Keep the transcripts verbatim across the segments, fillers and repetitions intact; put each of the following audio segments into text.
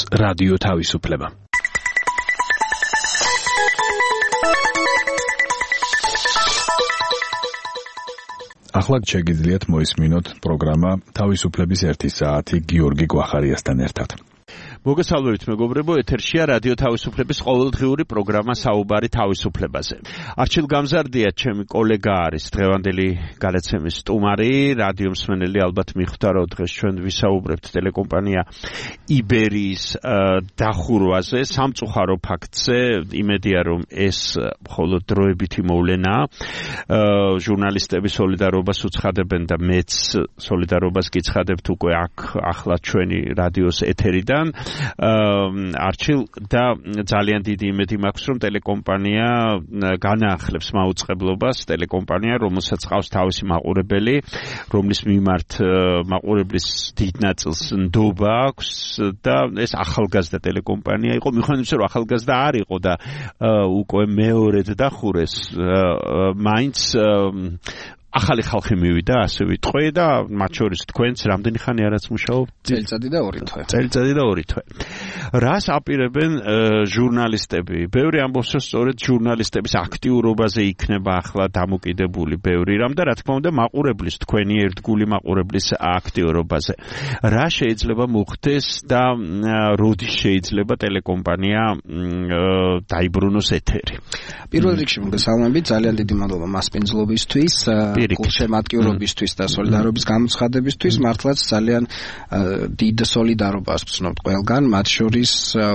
რადიო თავისუფლება. ახლა შეგიძლიათ მოისმინოთ პროგრამა თავისუფლების ერთი საათი გიორგი გვახარიასთან ერთად. მოგესალმებით მეგობრებო, ეთერშია რადიო თავისუფლების ყოველდღიური პროგრამა საუბარი თავისუფლებაზე. არჩილ გამზარდია ჩემი კოლეგა არის დღევანდელი გადაცემის სტუმარი, რადიო მსმენელი ალბათ მიხვდა რომ დღეს ჩვენ ვისაუბრებთ ტელეკომპანია იბერიის დახურვაზე, სამწუხარო ფაქტზე, იმედია რომ ეს მხოლოდ დროებითი მოვლენაა. ჟურნალისტები სოლიდარობას უცხადებენ და მეც სოლიდარობას გიცხადებთ უკვე აქ ახლა ჩვენი რადიოს ეთერიდან. არჩილ და ძალიან დიდი იმედი მაქვს რომ ტელეკომპანია განაახლებს მაუწყებლობას, ტელეკომპანია რომელსაც ყავს თავისი მაყურებელი, რომლის მიმართ მაყურებლის დიდ ნაწილს ნდობა აქვს და ეს ახალგაზრდა ტელეკომპანია იყო, მიუხედავად იმისა რომ ახალგაზრდა არ იყო და უკვე მეორედ დახურეს, მაინც ახალი ხალხი მივიდა, ასე ვიტყვი და მათ შორის თქვენც რამდენი ხანი არაც მუშაობთ? წელიწადი და ორი თვე. წელიწადი და ორი თვე. რას აპირებენ ჟურნალისტები? ბევრი ამბობს, რომ სწორედ ჟურნალისტების აქტიურობაზე იქნება ახლა დამოკიდებული ბევრი რამ და რა თქმა უნდა მაყურებლის, თქვენი ერთგული მაყურებლის აქტიურობაზე. რა შეიძლება მოხდეს და როდის შეიძლება ტელეკომპანია დაიბრუნოს ეთერი? პირველ რიგში მოგესალმებით, ძალიან დიდი მადლობა მასპინძლობისთვის. გულშემატკივრობისთვის და სოლიდარობის გამოცხადებისთვის მართლაც ძალიან დიდ სოლიდარობას ვცნობთ ყველგან, მათ შორის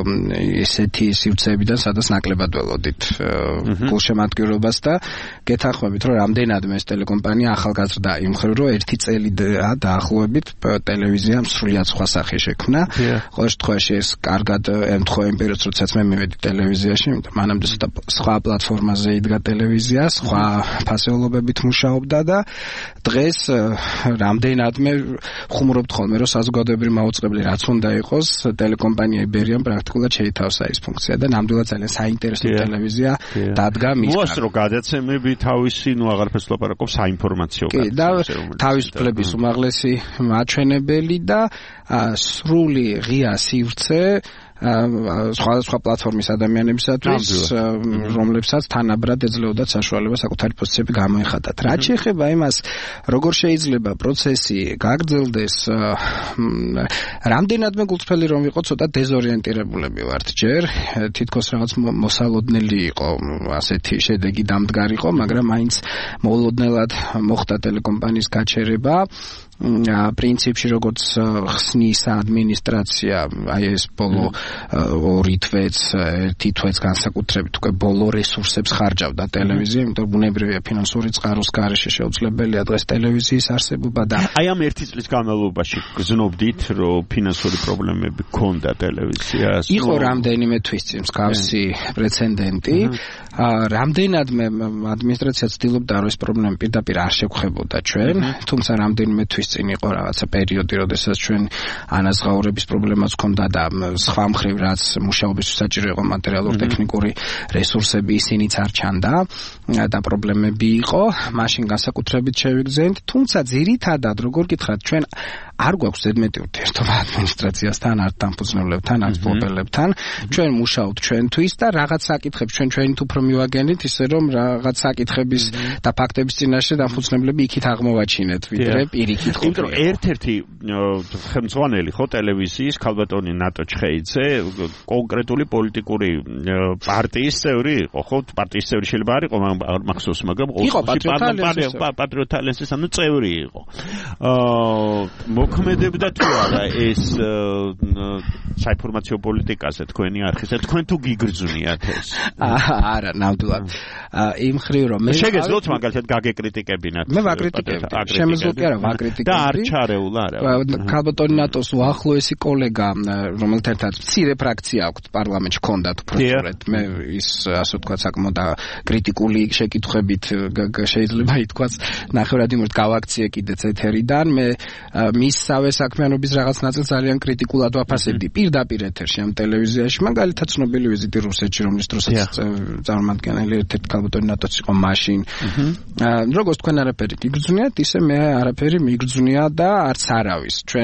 ესეთი სივრცეებიდან, სადაც ნაკლებად ველოდით გულშემატკივრობას და გეთანხმებით, რომ რამდენადმე ეს ტელეკომპანია ახალგაზრდა იმ მხრივ, რომ ერთი წელია დაახლოებით ტელევიზიამ სრულიად სხვა სახე შექმნა. ყოველ შემთხვევაში ეს კარგად ემთხვევა იმ პერიოდს, როდესაც მე მივედი ტელევიზიაში, იმიტომ მანამდე სხვა პლატფორმაზე იდგა ტელევიზია, სხვა ფასეულობებით მუშაობდა და დღეს რამდენადმე ხუმრობთ ხოლმე რომ საზოგადოებრივი მაუწყებლი რაც უნდა იყოს, ტელეკომპანია იბერიამ პრაქტიკულად შეითავსა ეს ფუნქცია და ნამდვილად ძალიან საინტერესო ტელევიზია დადგა მის გარშემო. მოასწრო გადაცემები თავისი, ნუ აღარაფერს ლაპარაკობ საინფორმაციო გადაცემები. და თავისუფლების უმაღლესი მაჩვენებელი და სრული ღია სივრცე სხვადასხვა პლატფორმის ადამიანებისათვის, რომლებსაც თანაბრად ეძლეოდათ საშუალება საკუთარი პოზიციები გამოეხატათ. რაც შეეხება იმას, როგორ შეიძლება პროცესი გაგრძელდეს, რამდენადმე გულწრფელი რომ ვიყო, ცოტა დეზორიენტირებულები ვართ ჯერ, თითქოს რაღაც მოსალოდნელი იყო ასეთი შედეგი დამდგარიყო, მაგრამ მაინც მოულოდნელად მოხდა ტელეკომპანიის გაჩერება. პრინციპში როგორც ხსნის ადმინისტრაცია, აი ეს ბოლო ორი თვეც, ერთი თვეც განსაკუთრებით უკვე ბოლო რესურსებს ხარჯავდა ტელევიზია, იმიტომ რომ ბუნებრივია ფინანსური წყაროს გარეშე შეუძლებელია დღეს ტელევიზიის არსებობა და აი ამ ერთი წლის განმავლობაში გზნობდით, რომ ფინანსური პრობლემები ჰქონდა ტელევიზიას? იყო რამდენიმე თვის წინ მსგავსი პრეცედენტი, რამდენადმე ადმინისტრაცია ცდილობდა რომ ეს პრობლემები პირდაპირ არ შეგხვდებოდა ჩვენ, თუმცა რამდენიმე თვის წინ იყო რაღაცა პერიოდი, როდესაც ჩვენ ანაზღაურების პრობლემაც ჰქონდა და სხვა მხრივ რაც მუშაობისთვის საჭირო იყო მატერიალურ-ტექნიკური რესურსები, ისინიც არ ჩანდა და პრობლემები იყო, მაშინ განსაკუთრებით შევიგრძენთ, თუმცა ძირითადად როგორ გითხრათ, ჩვენ არ გვაქვს ზედმეტი ურთიერთობა ადმინისტრაციასთან, არც დამფუძნებლებთან, არც მფლობელებთან. ჩვენ მუშაობთ ჩვენთვის და რაღაც საკითხებს ჩვენ ჩვენით უფრო მივაგენით, ისე რომ რაღაც საკითხების და ფაქტების წინაშე დამფუძნებლები იქით აღმოვაჩინეთ, ვიდრე პირიქით. იმიტომ რომ ერთ-ერთი ხელმძღვანელი ხო ტელევიზიის ქალბატონი ნატო ჩხეიძე კონკრეტული პოლიტიკური პარტიის წევრი იყო, ხო? პარტიის წევრი შეიძლება არ იყო მახსოვს, მაგრამ იყო პატრიოტ ალიანსის ანუ წევრი იყო. აა მოქმედებდა თუ არა ეს საინფორმაციო პოლიტიკაზე თქვენი არხის? თქვენ თუ გიგრძნიათ ეს? არა, ნამდვილად. იმ მხრივ რომ მე შეგეძლოთ მაგალითად გაგეკრიტიკებინათ. მე ვაკრიტიკებდი. შემეძლო კი არა, ვაკრიტიკებდი. და არ ჩარეულა არა. ქალბატონი ნატოს უახლოესი კოლეგა, რომელთაც მცირე ფრაქცია აქვს პარლამენტში ჰქონდათ უბრალოდ. მე ის ასე ვთქვათ საკმაოდ კრიტიკული შეკითხვებით შეიძლება ითქვას, ნახევრად იმურთ გავაქციე კიდეც ეთერიდან. მე მის მისსავე საქმიანობის რაღაც ნაწილს ძალიან კრიტიკულად ვაფასებდი პირდაპირ ეთერში ამ ტელევიზიაში, მაგალითად ცნობილი ვიზიტი რუსეთში, რომლის დროსაც წარმომადგენელი ერთ-ერთი ქალბატონი ნატოს იყო მაშინ. როგორც თქვენ არაფერი გიგრძნიათ, ისე მე არაფერი მიგრძნია და არც არავის. ჩვენ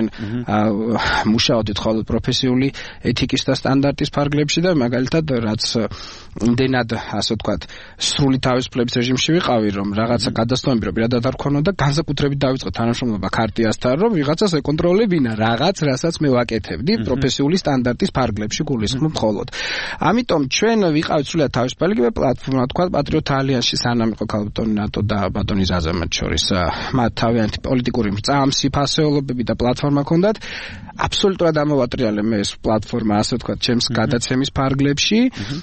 მუშაობდით ხოლმე პროფესიული ეთიკის და სტანდარტის ფარგლებში და მაგალითად რაც იმდენად ასე ვთქვათ სრული თავისუფლების რეჟიმში ვიყავი, რომ რაღაცა გადასტომები რო პირადად არ ქონოდა, განსაკუთრებით დავიწყე თანამშრომლობა ქარტიასთან, რომ ვიღაცას ეკონტროლებინა რაღაც, რასაც მე ვაკეთებდი პროფესიული სტანდარტის ფარგლებში გულისხმობ მხოლოდ. ამიტომ ჩვენ ვიყავით სრულად თავისუფალი პლატფორმა, თქვა პატრიოტ ალიანსში, სანამ იყო ქალბატონი ნატო და ბატონი ზაზა მათ შორის. მათ თავიანთი პოლიტიკური მრწამსი ფასეულობები და პლატფორმა ჰქონდათ. აბსოლუტურად ამოვატრიალე მე ეს პლატფორმა, ასე ვთქვათ, ჩემს გადაცემის ფარგლებში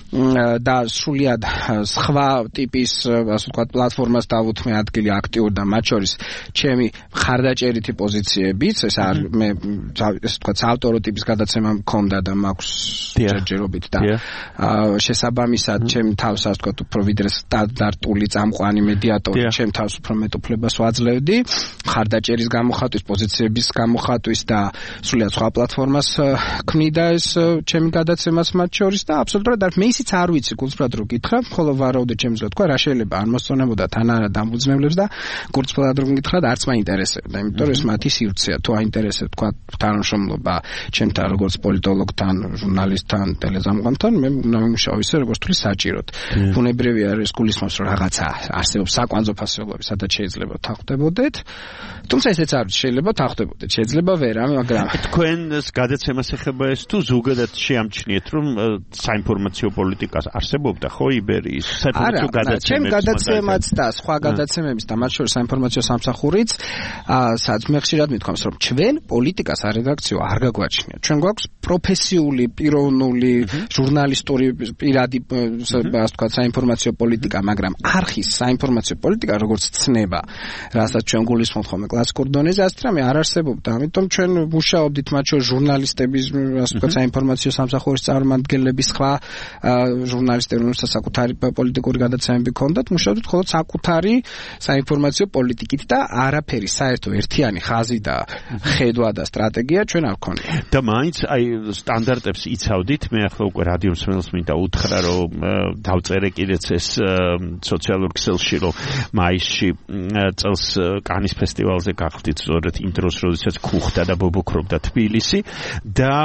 და სრულად სხვა ტიპის, ასე ვთქვათ, პლატფორმას დავუთმე ადგილი აქტიურ და მათ შორის ჩემი ხარდაჭერითი პოზიციებიც, ეს არ მე ესე ვთქვათ, ავტორო ტიპის გადაცემა მქონდა და მაქვს ჯერჯერობით და შესაბამისად ჩემ თავს, ასე ვთქვათ, უფრო ვიდრე სტანდარტული წამყვანი მედიატორი, ჩემ თავს უფრო მეტოფლებას ვაძლევდი, ხარდაჭერის გამოხატვის, პოზიციების გამოხატვის და სრულად სხვა პლატფორმას ქმნიდა ეს ჩემი გადაცემას მათ შორის და აბსოლუტურად არ მე ისიც არ ვიცი გულწრფელად რო გითხრა, ხოლო ვარაუდე ჩემს რა თქვა, რა შეიძლება არ მოსწონებოდა თან არა დამფუძნებლებს და გულწრფელად რო გითხრა, არც მაინტერესებდა, იმიტომ რომ ეს მათი სივრცეა, თუ აინტერესებს თქვა თანამშრომლობა ჩემთან როგორც პოლიტოლოგთან, ჟურნალისტთან, ტელეზამყვანთან, მე უნდა ვიმუშაო ისე როგორც თulis საჭიროდ. ბუნებრივია ეს გულისხმობს რომ რაღაცა არსებობს საკვანძო ფასეულობები, სადაც შეიძლება თანხდებოდეთ. თუმცა ესეც არ შეიძლება თანხდებოდეთ, შეიძლება ვერა, მაგრამ თქვენს გადაცემას ეხება ეს თუ ზოგადად შეამჩნიეთ რომ საინფორმაციო პოლიტიკას არსებობდა ხო იბერიის საინფორმაციო გადაცემები? ჩემ გადაცემაც და სხვა გადაცემების და მათ შორის საინფორმაციო სამსახურიც, სადაც მე ხშირად მithქვამს რომ ჩვენ პოლიტიკას არედაქციო არ გაგვაჩნია. ჩვენ გვაქვს პროფესიული, პიროვნული, ჟურნალისტური პირადი, ასე ვთქვათ, საინფორმაციო პოლიტიკა, მაგრამ არხის საინფორმაციო პოლიტიკა როგორც ცნება, რასაც ჩვენ გულისხმობთ ხოლმე კლასიკურ დონეზე, ასე რამე არ არსებობდა. ამიტომ ჩვენ მუშაობდით მათ შორის ჟურნალისტების, ასე ვთქვათ, საინფორმაციო სამსახურის წარმომადგენლების, სხვა ჟურნალისტები, რომელსაც საკუთარი პოლიტიკური გადაცემები ჰქონდათ, მუშაობდით მხოლოდ საკუთარი საინფორმაციო პოლიტიკით და არაფერი საერთო ერთიანი ხაზი და ხედვა და სტრატეგია ჩვენ არ გქონია. და მაინც აი სტანდარტებს იცავდით, მე ახლა უკვე რადიო მსმენელს მინდა უთხრა, რომ დავწერე კიდეც ეს სოციალურ ქსელში, რომ მაისში წელს კანის ფესტივალზე გახდით სწორედ იმ დროს, როდესაც ქუხდა და ბობოქრობდა თბილისი და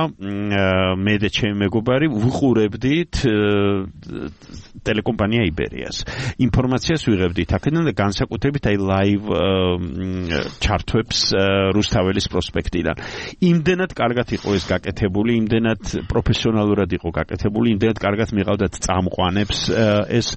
მე და ჩემი მეგობარი ვუყურებდით ტელეკომპანია იბერიას. ინფორმაციას ვიღებდით აქედან და განსაკუთრებით აი ლაივ ჩართვებს რუსთაველის პროსპექტიდან. იმდენად კარგად იყო ეს გაკეთებული, იმდენად პროფესიონალურად იყო გაკეთებული, იმდენად კარგად მიყავდათ წამყვანებს ეს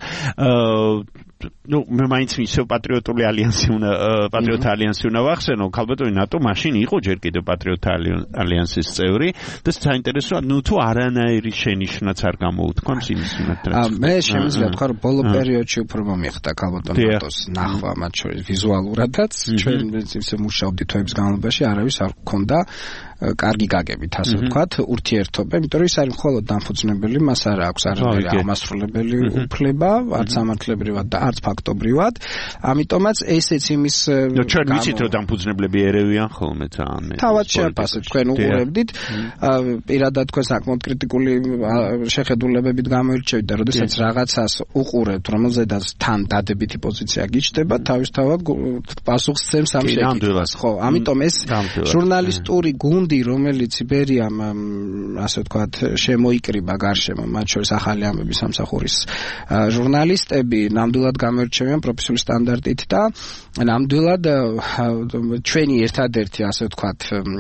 ну, მე მაინც ისევ პატრიოტული ალიანსი უნდა პატრიოტ ალიანსი უნდა ვახსენო, ქალბატონი ნატო მაშინ იყო ჯერ კიდევ პატრიოტ ალიანსის წევრი და საინტერესოა, ну თუ არანაირი შენიშვნაც არ გამოუთქვამს იმის მიმართ. მე შემიძლია თქვა, რომ ბოლო პერიოდში უფრო მომიხდა ქალბატონ ნატოს ნახვა, მათ შორის ვიზუალურადაც, ჩვენ ისე მუშაობდით თვეების განმავლობაში, არავის არ გქონდა კარგი გაგებით, ასე ვთქვათ, ურთიერთობა, იმიტომ რომ ის არის მხოლოდ დამფუძნებელი, მას არ აქვს არანაირი აღმასრულებელი უფლება, არც სამართლებრივად და არც ფაქტობრივად. ამიტომაც ესეც იმის ჩვენ ვიცით რომ დამფუძნებლები ერევიან ხოლმე ძალიან მე. თავად შეაფასეთ, თქვენ უყურებდით, პირადად თქვენ საკმაოდ კრიტიკული შეხედულებებით გამოირჩევით და როდესაც რაღაცას უყურებთ, რომელზედაც თან დადებითი პოზიცია გიჩნდება, თავისთავად პასუხს სცემს ამ შეკითხვას. ხო, ამიტომ ეს ჟურნალისტური გუნდი, რომელიც იბერიამ, ასე ვთქვათ, შემოიკრიბა გარშემო, მათ შორის ახალი ამბების სამსახურის ჟურნალისტები, ნამდვილად გამოირჩევიან პროფესიული სტანდარტით და ნამდვილად ჩვენი ერთადერთი, ასე ვთქვათ,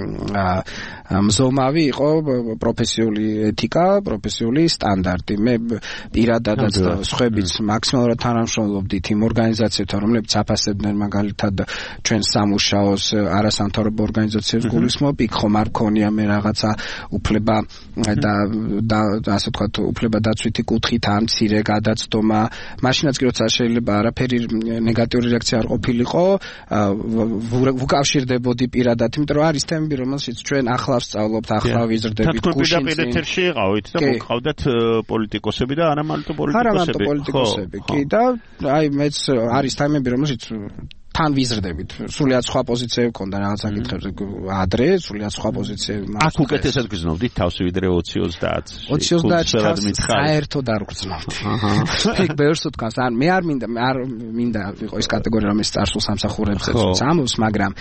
მზომავი იყო პროფესიული ეთიკა, პროფესიული სტანდარტი. მე პირადადაც და სხვაებიც მაქსიმალურად თანამშრომლობდით იმ ორგანიზაციებთან, რომლებიც აფასებდნენ მაგალითად ჩვენ სამუშაოს არასამთავრობო ორგანიზაციებს გულისხმობ, იქ ხომ არ ქონია მე რაღაცა უფლება და და ასე ვთქვათ, უფლება დაცვითი კუთხით ან მცირე გადაცდომა. მაშინაც კი როცა შეიძლება არაფერი ნეგატიური რეაქცია არ ყოფილიყო, ვუკავშირდებოდი პირადად, იმიტომ რომ არის თემები, რომელშიც ჩვენ ახლა ვსწავლობთ, ახლა ვიზრდებით გუშინ. თქვენ პირდაპირ ეთერში იყავით და მოგყავდათ პოლიტიკოსები და არა მარტო პოლიტიკოსები. არა მარტო პოლიტიკოსები, კი და აი მეც არის თემები, რომელშიც თან ვიზრდებით. სრულიად სხვა პოზიციები ქონდა რაღაცა კითხებზე ადრე, სრულიად სხვა პოზიციები. აქ უკეთესად გრძნობდით თავს ვიდრე ოცი ოცდაათს. ოცი ოცდაათში თავს საერთოდ არ გრძნობდი. იქ ბევრს უთქვას, ან მე არ მინდა, არ მინდა იყო ეს კატეგორია, რომელიც წარსულ სამსახურებზე წამოს, მაგრამ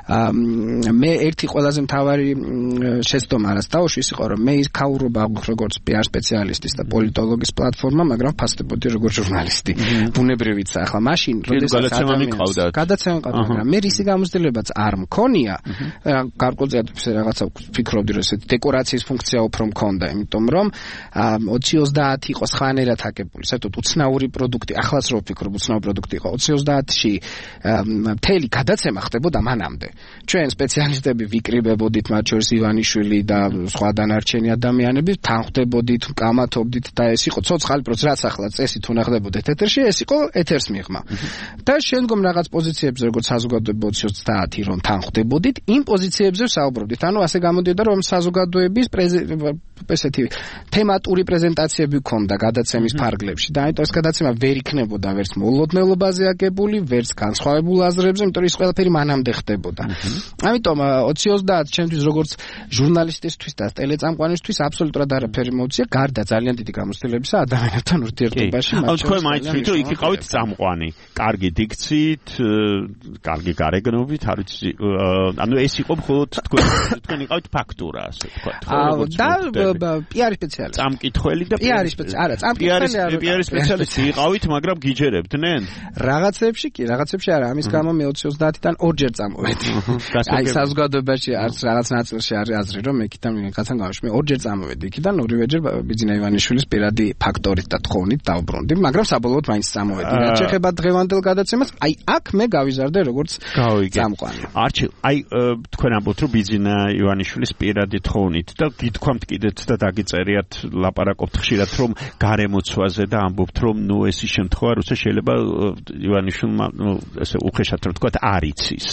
მე ერთი ყველაზე მთავარი შეცდომა რაც დაუშვეს იყო, რომ მე ის ქაურობა როგორც პიარ სპეციალისტის და პოლიტოლოგის პლატფორმა, მაგრამ ფასდებოდი როგორც ჟურნალისტი. ბუნებრივიც ახლა მაშინ როდესაც ადამიანს გადაცემა მყავდა, მაგრამ მე რისი გამოცდილებაც არ მქონია, გარკვეულწილად რაღაცა ვფიქრობდი, რომ ესეთი დეკორაციის ფუნქცია უფრო მქონდა, იმიტომ რომ ოცი ოცდაათი იყო სხვანაირად აკებული, საერთოდ უცნაური პროდუქტი, ახლაც რო ვფიქრობ, უცნაური პროდუქტი იყო. ოცი ოცდაათში მთელი გადაცემა ხდებოდა მანამდე. ჩვენ სპეციალისტები ვიკრიბებოდით, მათ შორის ივანიშვილი და სხვა დანარჩენი ადამიანები, თან ხვდებოდით, კამათობდით და ეს იყო ცოცხალი პროცესი, რაც ახლა წესით უნახდებოდეთ ეთერში, ეს იყო ეთერს მიღმა. და შემდგომ რაღაც პოზიციებზე, როგორც საზოგადოება ოცი ოცდაათი რომ თან ხვდებოდით, იმ პოზიციებზე ვსაუბრობდით. ანუ ასე გამოდიოდა, რომ საზოგადოების ესეთი თემატური პრეზენტაციები ქონდა გადაცემის ფარგლებში და ამიტომ ეს გადაცემა ვერ იქნებოდა ვერც მოულოდნელობაზე აგებული, ვერც განსხვავებულ აზრებზე, იმიტომ რომ ის ყველაფერი მანამდე ხდებოდა. ამიტომ ოცი ოცდაათი ჩემთვის როგორც ჟურნალისტისთვის და ტელეწამყვანისთვის აბსოლუტურად არაფერი მოუწია, გარდა ძალიან დიდი გამოცდილებისა ადამიანებთან ურთიერთობაში. ანუ თქვენ მაინც ვიტყვით, იქ იყავით წამყვანი, კარგი დიქციით, კარგი გარეგნობით, არ ვიცი, ანუ ეს იყო მხოლოდ თქვენ თქვენ იყავით ფაქტურა, ასე ვთქვათ. და პიარის სპეციალისტი. წამკითხველი და პიარის სპეციალისტი. არა, წამკითხველი არა. პიარის სპეციალისტი იყავით, მაგრამ გიჯერებდნენ? რაღაცებში კი, რაღაცებში არა. ამის გამო მე ოცი ოცდაათიდან ორჯერ წამოვედი. აი საზოგადოებაში არც რაღაც ნაწილში არის აზრი, რომ მე იქიდან ვიღაცამ გავშვი. მე ორჯერ წამოვედი იქიდან, ორივეჯერ ბიძინა ივანიშვილის პირადი ფაქტორით და თხოვნით დავბრუნდი, მაგრამ საბოლოოდ მაინც წამოვედი. რაც შეეხება დღევანდელ გადაცემას, აი აქ მე გავიზარდე როგორც წამყვანი. არჩილ, აი თქვენ ამბობთ, რომ ბიძინა ივანიშვილის პირადი თხოვნით და გითქვამთ კიდეც და დაგიწერიათ, ლაპარაკობთ ხშირად რომ გარემოცვაზე და ამბობთ რომ ნუ ეს ის შემთხვევა, როცა შეიძლება ივანიშვილმა ნუ ესე უხეშად რომ ვთქვათ არ იცის.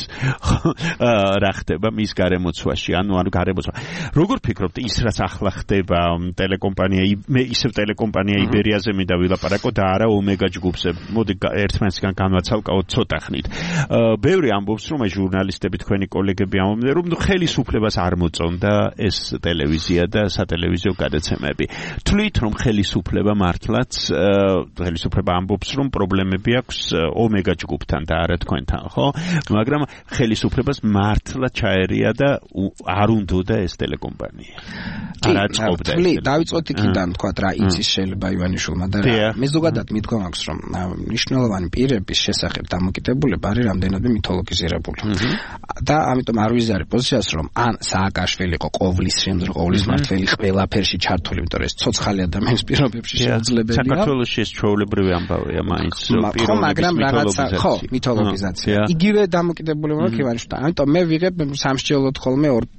რა ხდება მის გარემოცვაში, ანუ ანუ გარემოცვა. როგორ ფიქრობთ ის რაც ახლა ხდება ტელეკომპანია, მე ისევ ტელეკომპანია იბერიაზე მინდა ვილაპარაკო და არა ომეგა ჯგუფზე. მოდი ერთმანეთისგან განვაცალკავოთ ცოტა ხნით. ბევრი ამბობს რომ აი ჟურნალისტები, თქვენი კოლეგები ამბობენ რომ ნუ ხელისუფლებას არ მოწონდა ეს ტელევიზია და სატელევიზიო გადაცემები. თვლით რომ ხელისუფლება მართლაც ხელისუფლება ამბობს რომ პრობლემები აქვს ომეგა ჯგუფთან და არა თქვენთან, ხო? მაგრამ ხელისუფლებას მართლა ჩაერია და არ უნდოდა ეს ტელეკომპანია. არა წყობდა. თვლით, დავიწყოთ იქიდან თქვა რა იცის შეიძლება ივანიშვილმა და მე ზოგადად მიდგომა აქვს რომ მნიშვნელოვანი პირების შესახებ დამოკიდებულება არის რამდენადმე მითოლოგიზირებული. და ამიტომ არ ვიზარე პოზიციას რომ ან სააკაშვილი იყო ყოვლის შემდგომ ყოვლის მართველი ყველაფერში ჩართული, იმიტომ რომ ეს ცოცხალი ადამიანის პირობებში შეუძლებელია. საქართველოში ეს ჩვეულებრივი ამბავია მაინც პირობების მაგრამ რაღაცა ხო მითოლოგიზაცია. იგივე დამოკიდებულება აქვს ივანიშვილთან. ამიტომ მე ვიღებ სამსჯელოდ ხოლმე ორ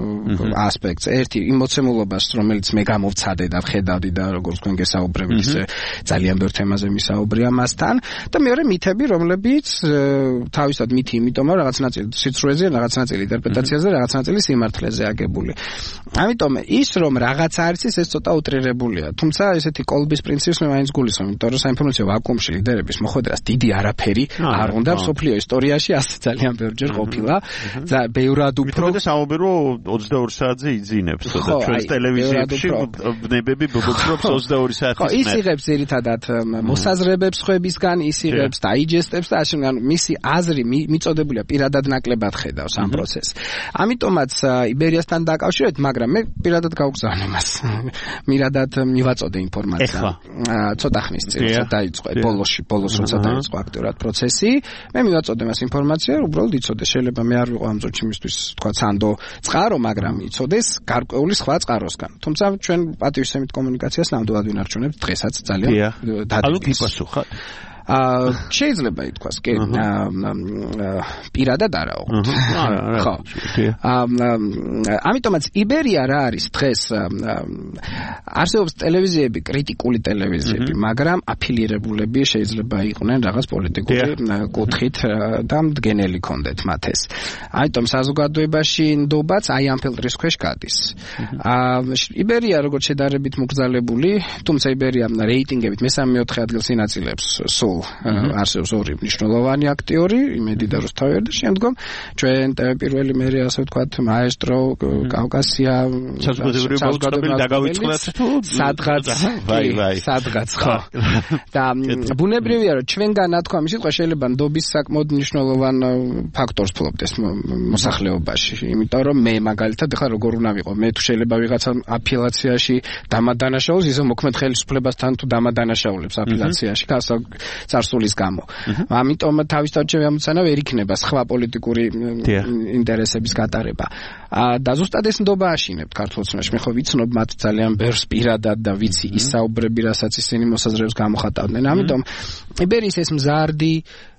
ასპექტს. ერთი იმ მოცემულობას, რომელიც მე გამოვცადე და ვხედავდი და როგორც თქვენ გესაუბრებთ, ისე ძალიან ბევრ თემაზე მისაუბრია მასთან და მეორე მითები, რომლებიც თავისად მითი, იმიტომ რომ რაღაც ნაწილი სიცრუეზე, რაღაც ნაწილი ინტერპრეტაციაზე, რაღაც ნაწილი სიმართლეზე აგებული. ამიტომ ის რომ რაღაც არის ის ცოტა უტრირებულია. თუმცა ესეთი კოლბის პრინციპს მე მაინც გულისხმობ, იმიტომ რომ საინფორმაციო ვაკუუმში ლიდერების მოხვედრას დიდი არაფერი არ უნდა მსოფლიო ისტორიაში ასე ძალიან ბევრჯერ ყოფილა. ბევრად უფრო და საუბრო ოცდაორი საათზე იძინებს და ჩვენს ტელევიზიებში ბნებები ბობობს ოცდაორი საათის მეტ. ის იღებს ერთადად მოსაზრებებს ხვებისგან, ის იღებს დაიჯესტებს და ასე ანუ მისი აზრი მიწოდებულია პირადად ნაკლებად ხედავს ამ პროცესს. ამიტომაც იბერიასთან დაკავშირებით, მაგრამ მე პირადად გავგზავნე მას. მირადად მივაწოდე ინფორმაცია. ცოტა ხნის წინ როცა დაიწყო ბოლოში, ბოლოს როცა დაიწყო აქტიურად პროცესი, მე მივაწოდე მას ინფორმაცია, უბრალოდ იცოდე. შეიძლება მე არ ვიყო ამ წუთში მისთვის თქვა სანდო წყარო, მაგრამ იცოდეს გარკვეული სხვა წყაროსგან. თუმცა ჩვენ პატივისცემით კომუნიკაციას ნამდვილად ვინარჩუნებთ დღესაც ძალიან დადებით. ანუ გიპასუხა აა შეიძლება ითქვას, კი, პირადად არა უყურთ. ხო. ამიტომაც იბერია რა არის დღეს არსებობს ტელევიზიები, კრიტიკული ტელევიზიები, მაგრამ აფილირებულები შეიძლება იყვნენ რაღაც პოლიტიკური კუთხით და მდგენელი კონდეთ მათ ეს. ამიტომ საზოგადოებაში ნდობაც აი ამ ფილტრის ქვეშ გადის. აა იბერია როგორც შედარებით მოგზალებული, თუმცა იბერია რეიტინგებით მესამე მეოთხე ადგილს ინაწილებს სულ კრებულ არსებობს ორი მნიშვნელოვანი აქტიორი, იმედი და რუსთავი და შემდგომ ჩვენ პირველი მე ასე ვთქვათ მაესტრო კავკასია საზოგადოებრივი მოწყობილი დაგავიწყდათ თუ სადღაც ვაი ვაი სადღაც ხო და ბუნებრივია რომ ჩვენგან ათქვა მის სიტყვა შეიძლება ნდობის საკმაოდ მნიშვნელოვან ფაქტორს ფლობდეს მოსახლეობაში, იმიტომ რომ მე მაგალითად ახლა როგორ უნდა ვიყო, მე თუ შეიძლება ვიღაცა აფილაციაში დამადანაშაულს, ისე მოქმედ ხელისუფლებასთან თუ დამადანაშაულებს აფილაციაში წარსულის გამო. ამიტომ თავის თავში ამოცანა ვერ იქნება სხვა პოლიტიკური ინტერესების გატარება. და ზუსტად ეს ნდობა აშინებთ ქართულოცნობაში. მე ხო ვიცნობ მათ ძალიან ბევრს პირადად და ვიცი ის საუბრები, რასაც ისინი მოსაზრებს გამოხატავდნენ. ამიტომ იბერიის ეს მზარდი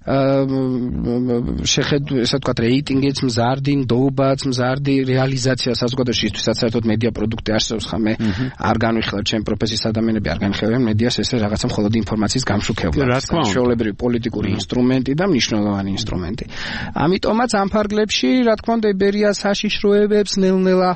შეხედვ ესე ვთქვათ რეიტინგიც მზარდი, ნდობაც მზარდი, რეალიზაცია საზოგადოებაში ისთვისაც საერთოდ მედია პროდუქტი არსებობს ხა მე არ განვიხილავ ჩემ პროფესიის ადამიანები არ განიხილავენ მედიას ესე რაღაცა მხოლოდ ინფორმაციის გამშუქება. ჩვეულებრივი პოლიტიკური ინსტრუმენტი და მნიშვნელოვანი ინსტრუმენტი. ამიტომაც ამ ფარგლებში რა თქმა უნდა იბერია საშიშროებებს ნელ-ნელა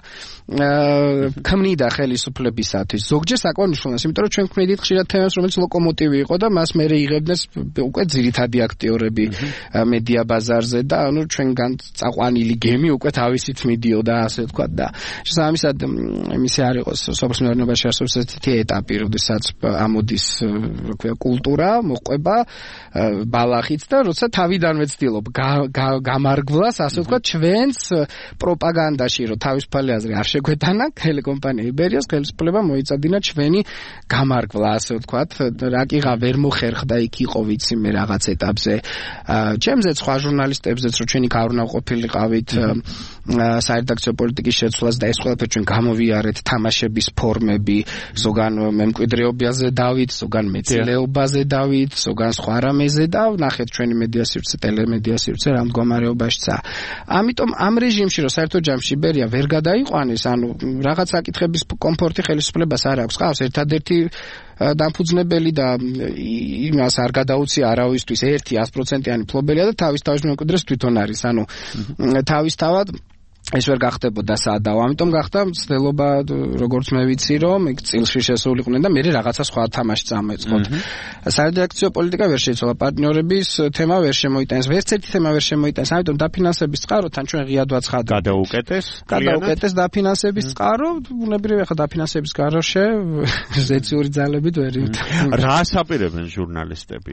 ქმნიდა ხელისუფლებისათვის. ზოგჯერ საკმაოდ მნიშვნელოვანს, იმიტომ რომ ჩვენ ქმნიდით ხშირად თემებს, რომელიც ლოკომოტივი იყო და მას მერე იღებდნენ უკვე ძირითადი აქტიორები მედია ბაზარზე და ანუ ჩვენგან წაყვანილი გემი უკვე თავისით მიდიოდა ასე ვთქვათ და შესაბამისად იმისი არ იყოს სოფლის მეურნეობაში არსებობს ესეთი ეტაპი, როდესაც ამოდის კულტურა, მოყვება ბალახით და როცა თავიდანვე ცდილობ გამარგვლას ასე ვთქვათ ჩვენს პროპაგანდაში რომ თავისუფალი აზრი არ შეგვეთანა ტელეკომპანია იბერიას ხელისუფლება მოიწადინა ჩვენი გამარგვლა ასე ვთქვათ რა კი ღა ვერ მოხერხდა იქ იყო ვიცი მე რაღაც ეტაპზე ჩემზე სხვა ჟურნალისტებზეც რომ ჩვენი გავრნავყოფილიყავით საერედაქციო პოლიტიკის შეცვლას და ეს ყველაფერი ჩვენ გამოვიარეთ თამაშების ფორმები ზოგან მემკვიდრეობაზე დავით ზოგან მეცნიერებაზე დავით ზოგან სხვა რამეზე და ნახეთ ჩვენი მედია სივრცე ტელემედია სივრცე რა მდგომარეობაშია ამიტომ ამ რეჟიმში რომ საერთო ჯამში იბერია ვერ გადაიყვანეს ანუ რაღაც საკითხების კომფორტი ხელისუფლებას არ აქვს ყავს ერთადერთი დამფუძნებელი და იმას არ გადაუცია არავისთვის ერთი ას პროცენტიანი ფლობელია და თავის თავის მემკვიდრეს თვითონ არის ანუ თავისთავად ეს ვერ გახდებოდა საადაო ამიტომ გახდა მცდელობა როგორც მე ვიცი რომ იქ წილში შესულიყვნენ და მე რაღაცა სხვა თამაში წამოეწყოთ საერედაქციო პოლიტიკა ვერ შეიცვალა პარტნიორების თემა ვერ შემოიტანეს ვერც ერთი თემა ვერ შემოიტანეს ამიტომ დაფინანსების წყაროთან ჩვენ ღიად ვაცხადეთ გადაუკეტეს გადაუკეტეს დაფინანსების წყარო ბუნებრივია ხა დაფინანსების წყაროში ზეციური ძალებით ვერ რას აპირებენ ჟურნალისტები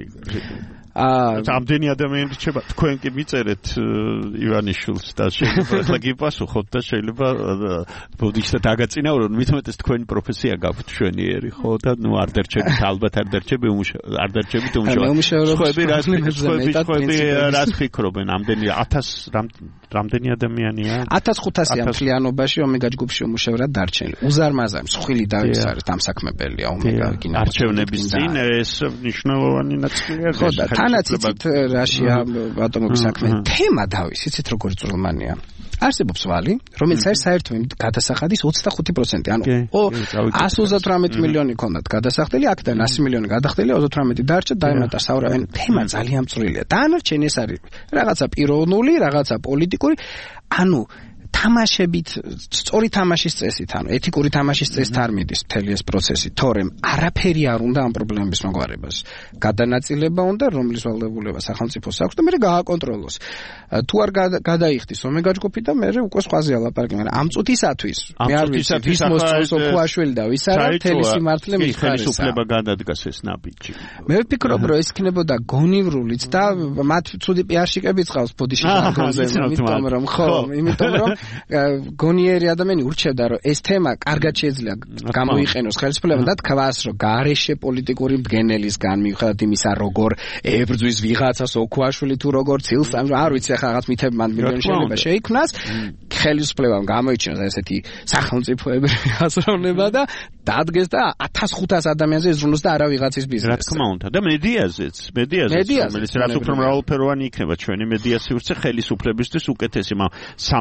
აა ამდენი ადამიანი რჩება თქვენ კი მიწერეთ ივანიშვილს და შეიძლება პასუხობ და შეიძლება ბოდიშთა დაგაწინაურონ მithumetes თქვენი პროფესია გაქვთ შვენიერი ხო და ნუ არ დარჩებით ალბათ არ დარჩები არ დარჩებით უმუშავრობა ხოები რას ხოები რას ფიქრობენ ამდენი ათას რამდენი ადამიანია ათას ხუთასი მთლიანობაში ომეგა ჯგუფში უმუშევრად დარჩენილი უზარმაზარი მსხვილი დავის არის დამსაქმებელია ომეგა გინა არჩევნების წინ ეს მნიშვნელოვანი ნაწილია ხო და თანაც იცით რაშია ატომობის საქმე თემა დავის იცით როგორ წვრილმანია არსებობს ვალი, რომელიც არის საერთო გადასახადის ოცდახუთი პროცენტი, ანუ ას ოცდათვრამეტი მილიონი ქონდათ გადასახდელი, აქედან ასი მილიონი გადახდელი, ოცდათვრამეტი დარჩა, დაემატა საურავენ, თემა ძალიან წვრილია. დანარჩენი ეს არის რაღაცა პიროვნული, რაღაცა პოლიტიკური, ანუ თამაშებით, სწორი თამაშის წესით, ანუ ეთიკური თამაშის წესით არ მიდის მთელი ეს პროცესი, თორემ არაფერი არ უნდა ამ პრობლემების მოგვარებას. გადანაწილება უნდა, რომლის ვალდებულება სახელმწიფოს აქვს და მე გააკონტროლოს. თუ არ გადაიხდის ომეგა ჯგუფი და მე უკვე სხვაზე ალაპარაკი, მაგრამ ამ წუთისათვის მე არ ვიცი, ვის მოსწონს ოქუაშვილი და ვის არა, მთელი სიმართლე მის ხარეს. ხელისუფლება გადადგას ეს ნაბიჯი. მე ვფიქრობ, რომ ეს იქნებოდა გონივრულიც და მათ ცუდი პიარშიკებიც ყავს ბოდიში გარგონზე, იმიტომ რომ ხო, იმიტომ რომ გონიერი ადამიანი ურჩევდა რომ ეს თემა კარგად შეიძლება გამოიყენოს ხელისუფლებამ და თქვას რომ გარეშე პოლიტიკური მდგენელისგან მიუხედავად იმისა როგორ ებრძვის ვიღაცას ოქუაშვილი თუ როგორ ცილს არ ვიცი ახლა რაღაც მითებმან მილიონი შეიძლება შეიქმნას ხელისუფლებამ გამოიჩინოს ესეთი სახელმწიფოებრივი აზროვნება და დადგეს და ათას ხუთას ადამიანზე იზრუნოს და არა ვიღაცის ბიზნესს რა თქმა უნდა და მედიაზეც მედიაზეც რომელიც რაც უფრო მრავალფეროვანი იქნება ჩვენი მედია სივრცე ხელისუფლებისთვის უკეთესი მაგრამ სამწუხაროდ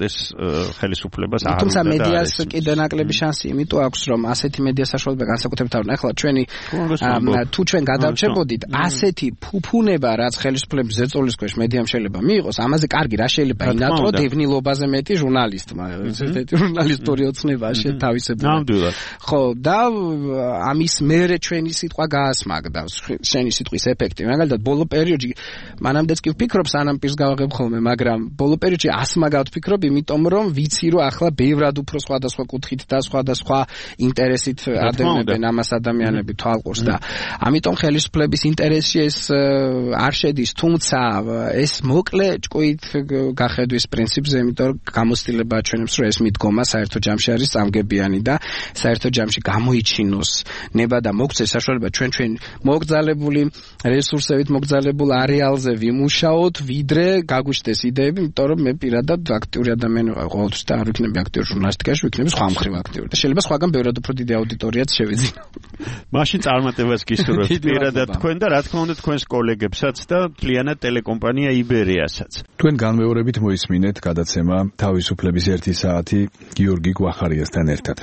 ეს ხელისუფლებას არ უნდა. თუმცა მედიას კიდე ნაკლები შანსი იმიტომ აქვს, რომ ასეთი მედია საშუალება განსაკუთრებით არ ახლა ჩვენი თუ ჩვენ გადავრჩებოდით ასეთი ფუფუნება, რაც ხელისუფლების ზეწოლის ქვეშ მედიამ შეიძლება მიიღოს, ამაზე კარგი რა შეიძლება ინატრო დევნილობაზე მეტი ჟურნალისტმა. ერთ-ერთი ჟურნალისტური ოცნება შეთავისებდა. ნამდვილად. ხო, და ამის მერე ჩვენი სიტყვა გაასმაგდავს, შენი სიტყვის ეფექტი. მაგალითად, ბოლო პერიოდში მანამდეც კი ვფიქრობ, სანამ პირს გავაღებ ხოლმე, მაგრამ ბოლო პერიოდში ასმაგად ვფიქრობ, იმიტომ რომ ვიცი, რომ ახლა ბევრად უფრო სხვადასხვა კუთხით და სხვადასხვა ინტერესით ადევნებენ ამას ადამიანები თვალყურს და ამიტომ ხელისუფლების ინტერესში ეს არ შედის, თუმცა ეს მოკლე ჭკუით გახედვის პრინციპზე, იმიტომ რომ გამოცდილება აჩვენებს, რომ ეს მიდგომა საერთო ჯამში არის წამგებიანი და საერთო ჯამში გამოიჩინოს ნება და მოგცეს საშუალება ჩვენ ჩვენ მოგზალებული რესურსებით მოგზალებულ არეალზე ვიმუშაოთ, ვიდრე გაგვიჩნდეს იდეები, იმიტომ რომ მე პირადად აქტიური ადამიანი ვარ, ყოველთვის და არ ვიქნები აქტიური ჟურნალისტიკაში, ვიქნები სხვა მხრივ აქტიური და შეიძლება სხვაგან ბევრად უფრო დიდი აუდიტორიაც შევეძინო. მაშინ წარმატებას გისურვებთ პირადად თქვენ და რა თქმა უნდა თქვენს კოლეგებსაც და მთლიანად ტელეკომპანია იბერიასაც. თქვენ განმეორებით მოისმინეთ გადაცემა თავისუფლების ერთი საათი გიორგი გვახარიასთან ერთად.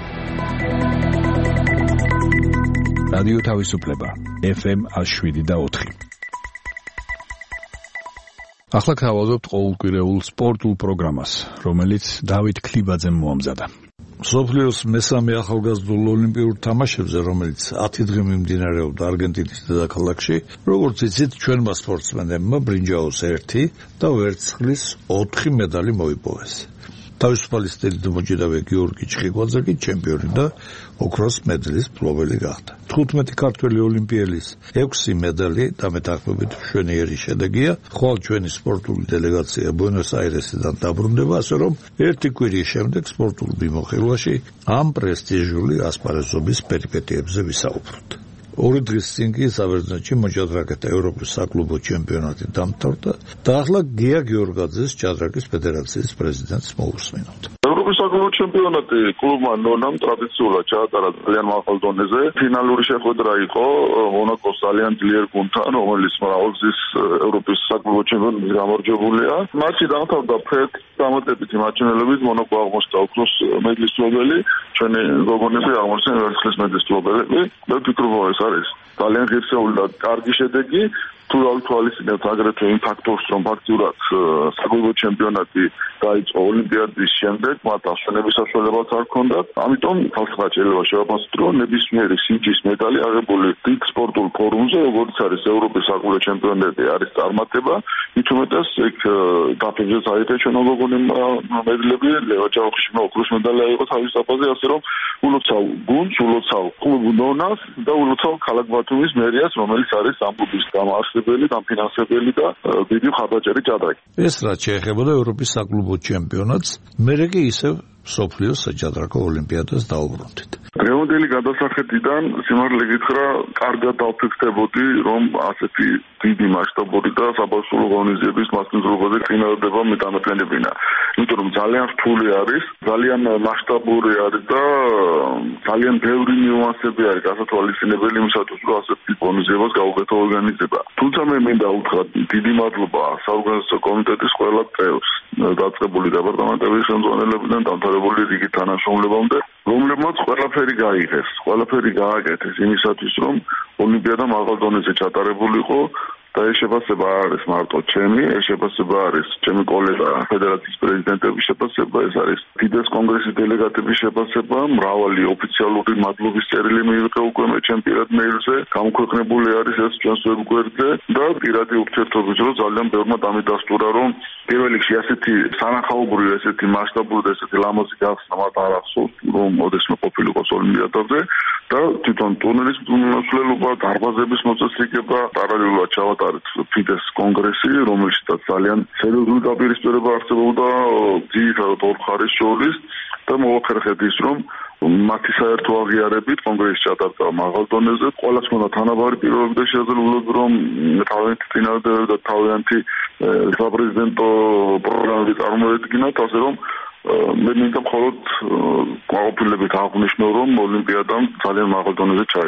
რადიო თავისუფლება ეფ ემ ათი შვიდი და ოთხი. ახლა გავაზრდობთ ყოველკვირეულ სპორტულ პროგრამას, რომელიც დავით ქლიბაძემ მოამზადა. მსოფლიოს მესამე ახალგაზრდულ ოლიმპიურ თამაშებზე, რომელიც ათი დღე მიმდინარეობდა არგენტინის დედაქალაქში, როგორც იცით, ჩვენმა სპორტსმენებმა ბრინჯაოს ერთი და ვერცხლის ოთხი მედალი მოიპოვეს. თავისუფალი სტილით მოჭიდავე გიორგი ჩხიკვაძე კი ჩემპიონი და ოქროს მედლის მფლობელი გახდა. თხუთმეტი ქართველი ოლიმპიელის ექვსი მედალი და მეტაქმებით მშვენიერი შედეგია. ხვალ ჩვენი სპორტული დელეგაცია ბუენოს-აირესიდან დაბრუნდება, ასე რომ ერთი კვირის შემდეგ სპორტულ მიმოხილვაში ამ პრესტიჟული ასპარეზობის პერიპეტიებზე ვისაუბროთ. ორი დღის წინ კი საბერძნეთში მოჭადრაკეთა ევროპის საკლუბო ჩემპიონატი დამთავრდა და ახლა გია გიორგაძეს ჭადრაკის ფედერაციის პრეზიდენტს მოусმინოთ. ევროპის საკლუბო ჩემპიონატი კლუბმა ნონამ ტრადიციულად ჩაატარა ძალიან მაღალ დონეზე. ფინალური შეხვედრა იყო მონაკოს ძალიან ძლიერ გუნდთან, რომელიც მრავალგზის ევროპის საკლუბო ჩემპიონატის გამარჯვებულია. მატჩი დამთავრდა ფრედ დამატებითი მაჩვენებლებით, მონაკო აღმოჩნდა ოქროს მედლის მფლობელი, ჩვენი გოგონები აღმოჩნდნენ ვერცხლის მედლის მფლობელები. მე ვფიქრობ, ეს არის ძალიან ღირსეული და კარგი შედეგი. თუ ავთვალისწინებთ აგრეთვე იმ ფაქტორს, რომ ფაქტურად საკლუბო ჩემპიონატი დაიწყო ოლიმპიადის შემდეგ, მათ ასვენების საშუალებაც არ ჰქონდათ. ამიტომ ხალხმა შეიძლება შევაფასოთ, რომ ნებისმიერი სიჯის მედალი აღებული დიდ სპორტულ ფორუმზე, როგორც არის ევროპის საკლუბო ჩემპიონატი, არის წარმატება. მით უმეტეს იქ დაფინჯეს აიღეს ჩვენ გოგონებმა მედლები, ლევო ჯავახიშვილმა ოქროს მედალი აიღო თავის საფაზე, ასე რომ ულოცავ გუნდს, ულოცავ კლუბ ნონას და ულოცავ ქალაქ ბათუმის მერიას, რომელიც არის ამ კლუბის დამაარსებელი, დამფინანსებელი და დიდი მხარდაჭერი ჭადრაკი. ეს რაც შეეხებოდა ევროპის საკლუბო ჩემპიონატს, მერე კი ისევ მსოფლიოს საჭადრაკო ოლიმპიადას დაუბრუნდით. დღევანდელი გადასახედიდან სიმართლე გითხრა, კარგად დავფიქრდებოდი, რომ ასეთი დიდი მასშტაბური და საბავშვო ღონისძიების მასპინძლობაზე წინადადება მეტანაკლებინა. იმიტომ რომ ძალიან რთული არის, ძალიან მასშტაბური არის და ძალიან ბევრი ნიუანსები არის გასათვალისწინებელი იმისათვის, რომ ასეთი ღონისძიებას გაუკეთო ორგანიზება. თუმცა მე მინდა უთხრა დიდი მადლობა საორგანიზაციო კომიტეტის ყველა წევრს, დაწყებული დეპარტამენტების ხელმძღვანელებიდან დამთავრებული რიგი თანამშრომლებამდე, რომლებმაც ყველაფერი გაიღეს, ყველაფერი გააკეთეს იმისათვის, რომ ოლიმპიადა მაღალ დონეზე ჩატარებულიყო და ეს შეფასება არის მარტო ჩემი, ეს შეფასება არის ჩემი კოლეგა ფედერაციის პრეზიდენტების შეფასება, ეს არის ფიდეს კონგრესის დელეგატების შეფასება, მრავალი ოფიციალური მადლობის წერილი მიიღო უკვე მე ჩემ პირად მეილზე, გამოქვეყნებული არის ეს ჩვენს ვებგვერდზე და პირადი ურთიერთობით რომ ძალიან ბევრმა დამიდასტურა, რომ პირველ რიგში ასეთი სანახაობრივი, ესეთი მასშტაბური და ესეთი ლამაზი გახსნა მათ არ ახსოვს, რომ ოდესმე ყოფილიყოს ოლიმპიადაზე და თვითონ ტურნირის მსვლელობა, დარბაზების მოწესრიგება, პარალელურად ჩავატარეთ ფიდეს კონგრესი, რომელშიც ძალიან სერიოზული დაპირისპირება არსებობდა ძირითადად ორ მხარის შორის და მოვახერხეთ ის, რომ მათი საერთო აღიარებით კონგრესი ჩატარდა მაღალ დონეზე, ყველას ჰქონდა თანაბარი პირობები და შესაძლებლობები, რომ თავიანთი წინადადება და თავიანთი საპრეზიდენტო პროგრამები წარმოედგინათ, ასე რომ მე მინდა მხოლოდ ყოფილებით აღვნიშნო, რომ ოლიმპიადამ ძალიან მაღალ დონეზე ჩაიარა.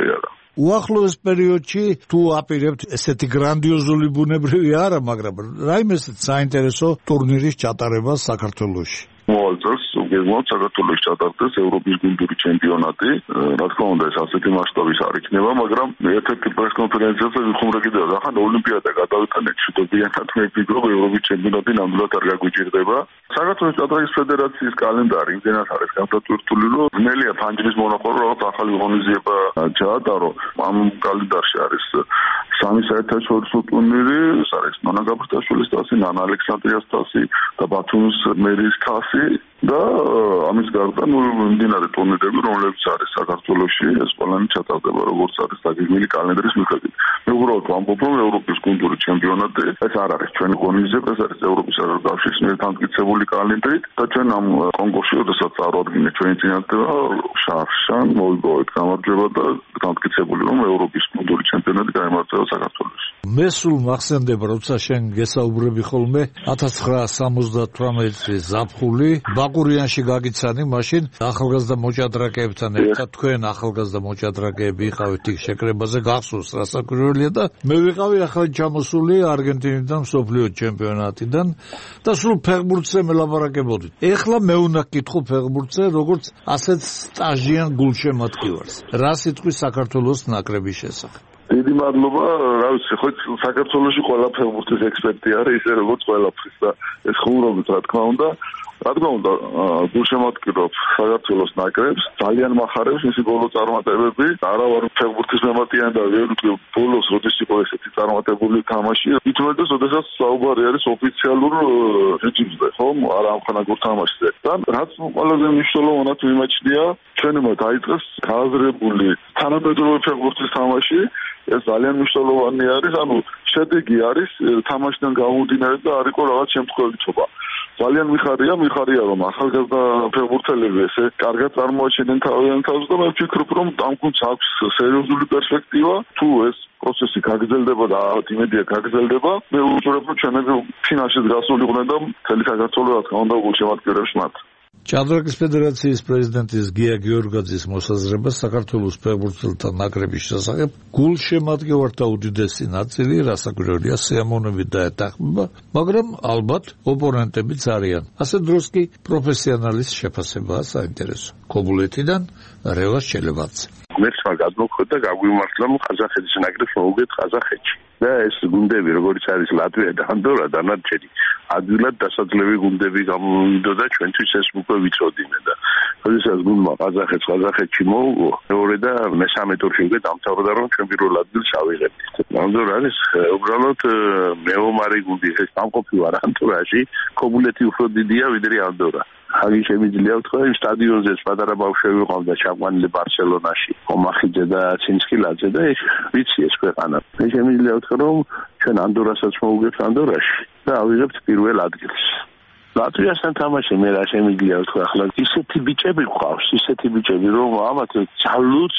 უახლოეს პერიოდში თუ აპირებთ ესეთი გრანდიოზული ბუნებრივი არა, მაგრამ რაიმე საინტერესო ტურნირის ჩატარებას საქართველოში. მოვალ წელს უგეგმავთ საქართველოში ჩატარდეს ევროპის გუნდური ჩემპიონატი. რა თქმა უნდა, ეს ასეთი მასშტაბის არ იქნება, მაგრამ ერთ-ერთი პრეს-კონფერენციაზე ვიხუმრე კიდევ ახლა ოლიმპიადა გადავიტანეთ შეტყობიანად მე ვფიქრობ ევროპის ჩემპიონატი ნამდვილად არ გაგვიჭირდება. საქართველოს ჭადრაკის ფედერაციის კალენდარი იმდენად არის განსაკუთრებული, რომ ძნელია ფანჯრის მონახულე რაღაც ახალი ღონისძიება ჩაატარო. ამ კალენდარში არის სამი საერთაშორისო ტურნირი, ეს არის ნონა გაბრტაშვილის თასი, ნანა ალექსანდრიას თასი და ბათუმის მერის თასი. და ამის გარდა ნუ მიმდინარე ტურნირები, რომლებიც არის საქართველოში, ეს ყველანი ჩატარდება როგორც არის დაგეგმილი კალენდრის მიხედვით. მე უბრალოდ ვამბობ, რომ ევროპის გუნდური ჩემპიონატი ეს არ არის ჩვენი ღონისძიება, ეს არის ევროპის კავშირის მიერ დამტკიცებული კალენდრით და ჩვენ ამ კონკურსში, როდესაც წარვადგინეთ ჩვენი წინადადება, შარშან მოვიპოვეთ გამარჯვება და დამტკიცებული, რომ ევროპის გუნდური ჩემპიონატი გაიმართება საქართველოში. მე სულ მახსენდება, როცა შენ გესაუბრები ხოლმე ათას ცხრაასი სამოცდათვრამეტი წლის ზაფხული ბაკურიანში გაგიცანი, მაშინ ახალგაზრდა მოჭადრაკეებთან ერთად თქვენ ახალგაზრდა მოჭადრაკეები იყავით იქ შეკრებაზე, გახსოვს რა საკვირველია და მე ვიყავი ახალი ჩამოსული არგენტინიდან მსოფლიო ჩემპიონატიდან და სულ ფეხბურთზე მელაპარაკებოდით. ეხლა მე უნდა გკითხო ფეხბურთზე, როგორც ასეთ სტაჟიან გულშემატკივარს. რა სიტყვის საქართველოს ნაკრების შესახებ? დიდი მადლობა, რა ვიცი, ხო საქართველოში ყველა ფეხბურთის ექსპერტი არის, ისე როგორც ყველაფრის და ეს ხუმრობით რა თქმა უნდა. რა თქმა უნდა, გულშემატკივრობ საქართველოს ნაკრებს, ძალიან მახარებს მისი ბოლო წარმატებები. არა ვარ ფეხბურთის მემატიანე და ვერ ვიტყვი ბოლოს როდის იყო ესეთი წარმატებული თამაში. ითვლება, როდესაც საუბარი არის ოფიციალურ რეჟიმზე, ხო? არა ამხანაგურ თამაშზე. და რაც ყველაზე მნიშვნელოვანად ვიმაჩნია, ჩვენმა დაიწყეს გააზრებული თანამედროვე ფეხბურთის თამაში. ეს ძალიან მნიშვნელოვანი არის, ანუ შედეგი არის თამაშიდან გამომდინარე და არ იყო რაღაც შემთხვევითობა. ძალიან მიხარია, მიხარია რომ ახალგაზრდა ფეხბურთელები ესე კარგად წარმოაჩენენ თავიანთ თავს და მე ვფიქრობ, რომ ამ გუნდს აქვს სერიოზული პერსპექტივა. თუ ეს პროცესი გაგრძელდება და იმედია გაგრძელდება, მე ვუწევთ, რომ ჩვენები ფინალში გასულიყვნენ და მთელი საქართველოს რა თქმა უნდა გულშემატკივრებს მათ. ჭადრაკის ფედერაციის პრეზიდენტის გია გიორგაძის მოსაზრებას საქართველოს ფეხბურთელთა ნაკრების შესახებ გულშემატკივართა უდიდესი ნაწილი რასაკვირველია სიამოვნებით დაეთანხმება, მაგრამ ალბათ ოპონენტებიც არიან. ასე დროს კი პროფესიონალის შეფასებაა საინტერესო. ქობულეთიდან რევას ჩელებაძე. ღმერთმა გადმოგვხდა და გაგვიმართლა ყაზახეთის ნაკრებს მოუგეთ ყაზახეთში. და ეს გუნდები, როგორც არის ლატვია და ანდორა, დანარჩენი ადვილად დასაძლევი გუნდები გამოვიდოდა ჩვენთვის ეს უკვე ვიცოდინე და როდესაც გუნდმა ყაზახეთს ყაზახეთში მოუგო, მეორე და მესამე ტურში უკვე დამთავრდა, რომ ჩვენ პირველ ადგილს ავიღებთ. ანდორა არის უბრალოდ მეომარი გუნდი, ეს სამყოფი ვარ ანდორაში, ქობულეთი უფრო დიდია ვიდრე ანდორა. ხალი შემიძლია ვთქვა იმ სტადიონზე პატარა ბავშვები ვიყავდა ჩაყვანილი ბარსელონაში, ომახიძე და ცინსკილაძე და ეს ვიცი ეს ქვეყანა. მე შემიძლია ვთქვა რომ ჩვენ ანდორასაც მოვუგებთ ანდორაში და ავიღებთ პირველ ადგილს. ლატვიასთან თამაში მე რა შემიძლია ვთქვა, ახლა ისეთი ბიჭები გვყავს, ისეთი ბიჭები რომ ამათ ძალუც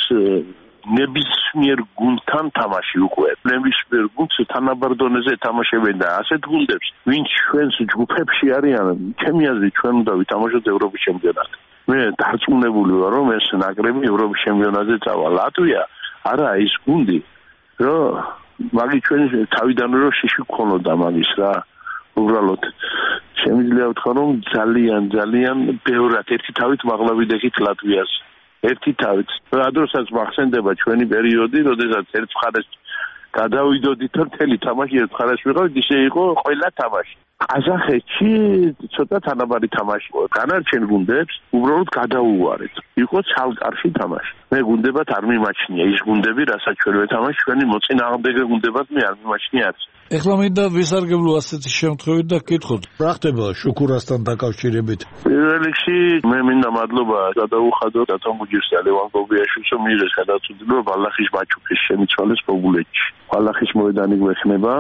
ნებისმიერ გუნდთან თამაში უკვე. ნებისმიერ გუნდს თანაბარ დონეზე თამაშებენ და ასეთ გუნდებს, ვინც ჩვენს ჯგუფებში არიან, ჩემი აზრით ჩვენ უნდა ვითამაშოთ ევროპის ჩემპიონატი. მე დარწმუნებული ვარ, რომ ეს ნაკრები ევროპის ჩემპიონატზე წავა. ლატვია არაა ის გუნდი, რომ მაგის ჩვენ თავიდანვე რომ შიში გქონოდა მაგის რა. უბრალოდ შემიძლია ვთქვა, რომ ძალიან ძალიან ბევრად ერთი თავით მაღლა ვიდექით ლატვიას. ერთი თავით. ადროსაც მახსენდება ჩვენი პერიოდი, როდესაც ერთ მხარეს გადავიდოდით და მთელი თამაში ერთ მხარეს ვიყავით, ისე იყო ყველა თამაში. ყაზახეთში ცოტა თანაბარი თამაში იყო. განარჩენ გუნდებს უბრალოდ გადაუვარეთ. იყო ცალკარში თამაში. მე გუნდებად არ მიმაჩნია ის გუნდები, რასაც ჩვენ ვეთამაშ, ჩვენი მოწინააღმდეგე გუნდებად მე არ მიმაჩნია არც. ეხლა მინდა ვისარგებლო ასეთი შემთხვევით და გკითხოთ, რა ხდება შუქურასთან დაკავშირებით? პირველ რიგში მე მინდა მადლობა გადაუხადო დათომუჯის და ლევან გოგიაშვილს, რომ მიიღეს გადაწყვეტილება ბალახის მაჩუქის შემიცვალეს ქობულეთში. ბალახის მოედანი გვექნება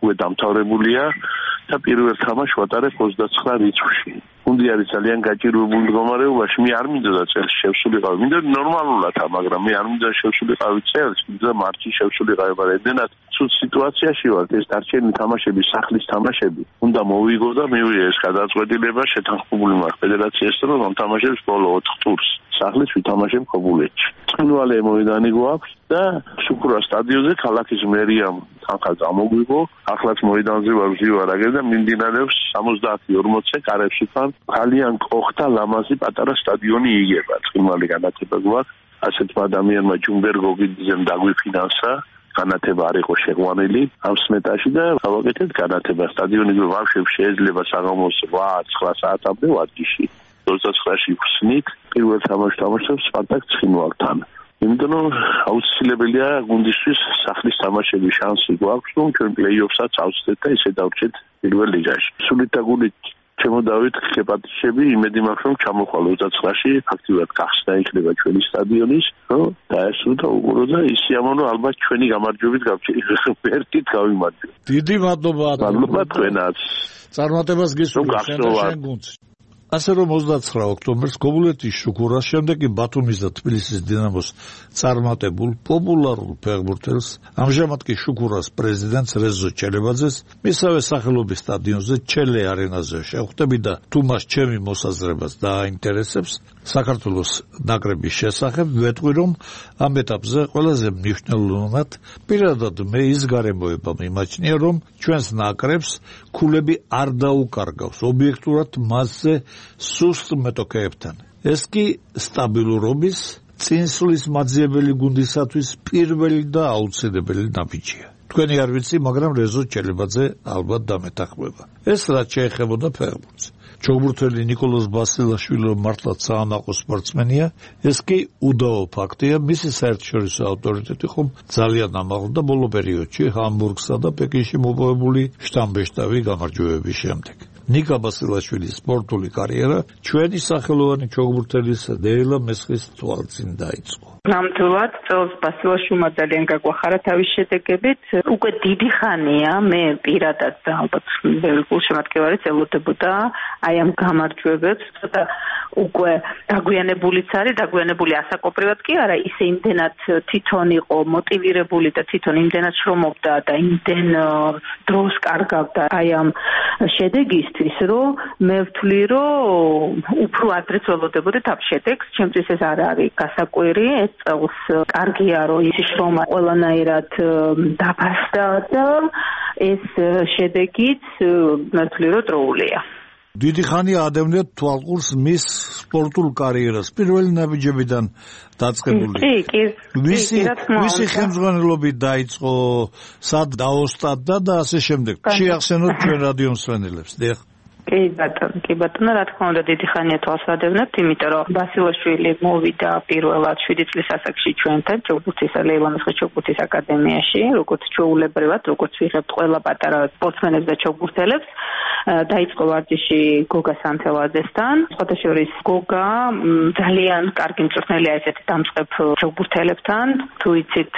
უკვე დამთავრებულია და პირველ თამაშს ვატარებ ოცდაცხრა რიცხვში. გუნდი არის ძალიან გაჭირვებულ მდგომარეობაში, მე არ მინდოდა წელს შევსულიყავი. მინდა ნორმალურათა, მაგრამ მე არ მინდა შევსულიყავი წელს, მინდა მარტში შევსულიყავი, მაგრამ ედენად ცუდ სიტუაციაში ვარ, ეს დარჩენილი თამაშები, სახლის თამაშები. უნდა მოვიგო და მივიღე ეს გადაწყვეტილება, შეთანხმებული მაქვს ფედერაციასთან, რომ ამ თამაშებს ბოლო ოთხ ტურს სახლის ვითამაშებ ქობულეთში. ცხინვალე მოედანი გვაქვს და შუქურა სტადიონზე ქალაქის მერიამ თანხა გამოგვიღო. ახლაც მოედანზე ვარ ვზივარაგებ და მიმდინარეობს სამოცდაათი ორმოცე კარებს უკან ძალიან კოხთა ლამაზი პატარა სტადიონი იგება. ცხინვალე განათება გვაქვს. ასეთმა ადამიანმა ჯუმბერგოგიძემ დაგვიფინანსა. განათება არ იყო შეყვანილი ამ სმეტაში და გავაკეთეთ განათება. სტადიონი ბავშვებს შეიძლება საღამოს ოთხ ცხრა საათამდე ვარჯიში. ოცდაცხრაში ვხსნით პირველ თამაშს თამაშობს სპარტაკ ცხინვალთან. იმიტომ რომ აუცილებელია გუნდისთვის სახლის თამაშების შანსი გვაქვს, რომ ჩვენ პლეი-ოფსაც ავწდეთ და ისე დავრჩეთ პირველ ლიგაში. სულით და გულით შემოდავით ჰეპატიტები, იმედი მაქვს რომ ჩამოხვალ ოცდაცხრაში აქტიურად გახსნა იქნება ჩვენი სტადიონის, რომ დაესწრო და უყურო და ისიამოვნო ალბათ ჩვენი გამარჯვებით გავერთით გავიმარჯვეთ. დიდი მადლობა. მადლობა თქვენაც. წარმატებას გისურვებთ შენ გუნდს. ასე რომ ოცდაცხრა ოქტომბერს ქობულეთის შუქურას, შემდეგ კი ბათუმის და თბილისის დინამოს წარმატებულ პოპულარულ ფეხბურთელს, ამჟამად კი შუქურას პრეზიდენტს რეზო ჩელებაძეს მისავე სახელობის სტადიონზე ჩელე არენაზე შევხვდები და თუ მას ჩემი მოსაზრებას დააინტერესებს საქართველოს ნაკრების შესახებ, ვეტყვი რომ ამ ეტაპზე ყველაზე მნიშვნელოვნად პირადად მე ის გარემოება მიმაჩნია, რომ ჩვენს ნაკრებს ქულები არ დაუკარგავს ობიექტურად მასზე სუსტ მეტოქეებთან. ეს კი სტაბილურობის, წინსვლის მაძიებელი გუნდისათვის პირველი და აუცილებელი ნაბიჯია. თქვენი არ ვიცი, მაგრამ რეზო ჩელებაძე ალბათ დამეთანხმება. ეს რაც შეეხებოდა ფეხბურთს. ჩოგბურთელი ნიკოლოზ ბასილაშვილი მართლაც საამაყო სპორტსმენია, ეს კი უდაო ფაქტია, მისი საერთაშორისო ავტორიტეტი ხომ ძალიან ამაღლდა ბოლო პერიოდში ჰამბურგსა და პეკინში მოპოვებული შტამბეშტავი გამარჯვებების შემდეგ. ნიკა ბასილაშვილის სპორტული კარიერა ჩვენი სახელოვანი ჩოგბურთელის დეილა მესხის თვალწინ დაიწყო. ნამდვილად წელს ბასილაშვილმა ძალიან გაგვახარა თავის შედეგებით. უკვე დიდი ხანია მე პირადად და ალბათ ბევრი გულშემატკივარიც ელოდებოდა აი ამ გამარჯვებებს და უკვე დაგვიანებულიც არის, დაგვიანებული ასაკობრივად კი არა, ისე იმდენად თვითონ იყო მოტივირებული და თვითონ იმდენად შრომობდა და იმდენ დროს კარგავდა აი ამ შედეგისთვის, რომ მე ვთვლი, რომ უფრო ადრეც ველოდებოდეთ ამ შედეგს. ჩემთვის ეს არ არის გასაკვირი, ეს წელს კარგია, რომ ის შრომა ყველანაირად დაფასდა და ეს შედეგიც მე ვთვლი, რომ დროულია. დიდი ხანია ადევნებთ თვალყურს მის სპორტულ კარიერას პირველი ნაბიჯებიდან დაწყებული. კი, კი. მისი მისი ხელმძღვანელობით დაიწყო, სად დაოსტატდა და ასე შემდეგ. შეახსენოთ ჩვენ რადიო მსმენელებს. დიახ. კი ბატონო, კი ბატონო, რა თქმა უნდა დიდი ხანია თვალს ვადევნებთ, იმიტომ რომ ბასილაშვილი მოვიდა პირველად შვიდი წლის ასაკში ჩვენთან ჩოგბურთის ლეივანის ჩოგბურთის აკადემიაში, როგორც ჩვეულებრივად, როგორც ვიღებთ ყველა პატარა სპორტსმენებს და ჩოგბურთელებს. დაიწყო ვარჯიში გოგა სანთელაძესთან. სხვადასხვა გოგა ძალიან კარგი მწვრთნელია ესეთი დამწყებ ჩოგბურთელებთან. თუ იცით,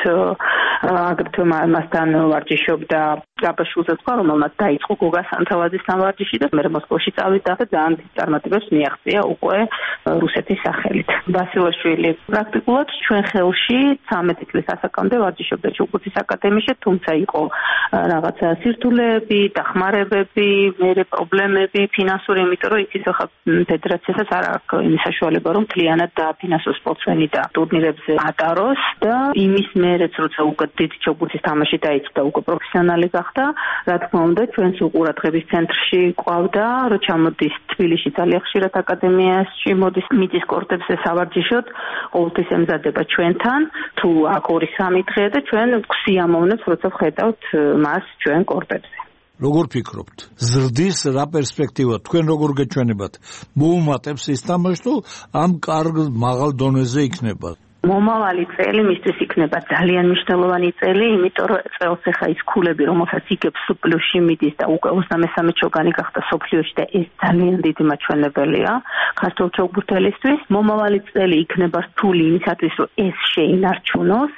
აგრეთვე მასთან ვარჯიშობდა გაბაშულზე თქვა, რომელმაც დაიწყო გოგა სანთელაძესთან ვარჯიში და მე მოსკოვში წავიდა და ძალიან დიდ წარმატებებს მიაღწია უკვე რუსეთის სახელით. ბასილაშვილი პრაქტიკულად ჩვენ ხელში ცამეტი წლის ასაკამდე ვარჯიშობდა ჩოგბურთის აკადემიაში, თუმცა იყო რაღაცა სირთულეები, დახმარებები, მერე პრობლემები ფინანსური, იმიტომ რომ იცით ხა ფედერაციასაც არ აქვს იმის საშუალება, რომ მთლიანად დააფინანსოს სპორტსმენი და ტურნირებზე ატაროს და იმის მერეც როცა უკვე დიდი ჩოგბურთის თამაში დაიწყო და უკვე პროფესიონალი გახდა, რა თქმა უნდა ჩვენს უყურადღების ცენტრში ყავდა, რომ ჩამოდის თბილისში ძალიან ხშირად აკადემიაში, მოდის მიწის კორტებზე სავარჯიშოდ, ყოველთვის ემზადება ჩვენთან, თუ აქ ორი სამი დღეა და ჩვენ გვსიამოვნებს, როცა ვხედავთ მას ჩვენ კორტებზე. როგორ ფიქრობთ? ზრდის რა პერსპექტივა თქვენ როგორ გეჩვენებათ? მოუმატებს ის თამაში თუ ამ კარგ მაღალ დონეზე იქნება? მომავალი წელი მისთვის იქნება ძალიან მნიშვნელოვანი წელი, იმიტომ რომ წელს ახლა ის ქულები, რომელსაც იგებს სოფლიოში მიდის და უკვე ოცდამესამე ჩოგანი გახდა სოფლიოში და ეს ძალიან დიდი მაჩვენებელია ქართულ ჩოგბურთელისთვის. მომავალი წელი იქნება რთული იმისათვის, რომ ეს შეინარჩუნოს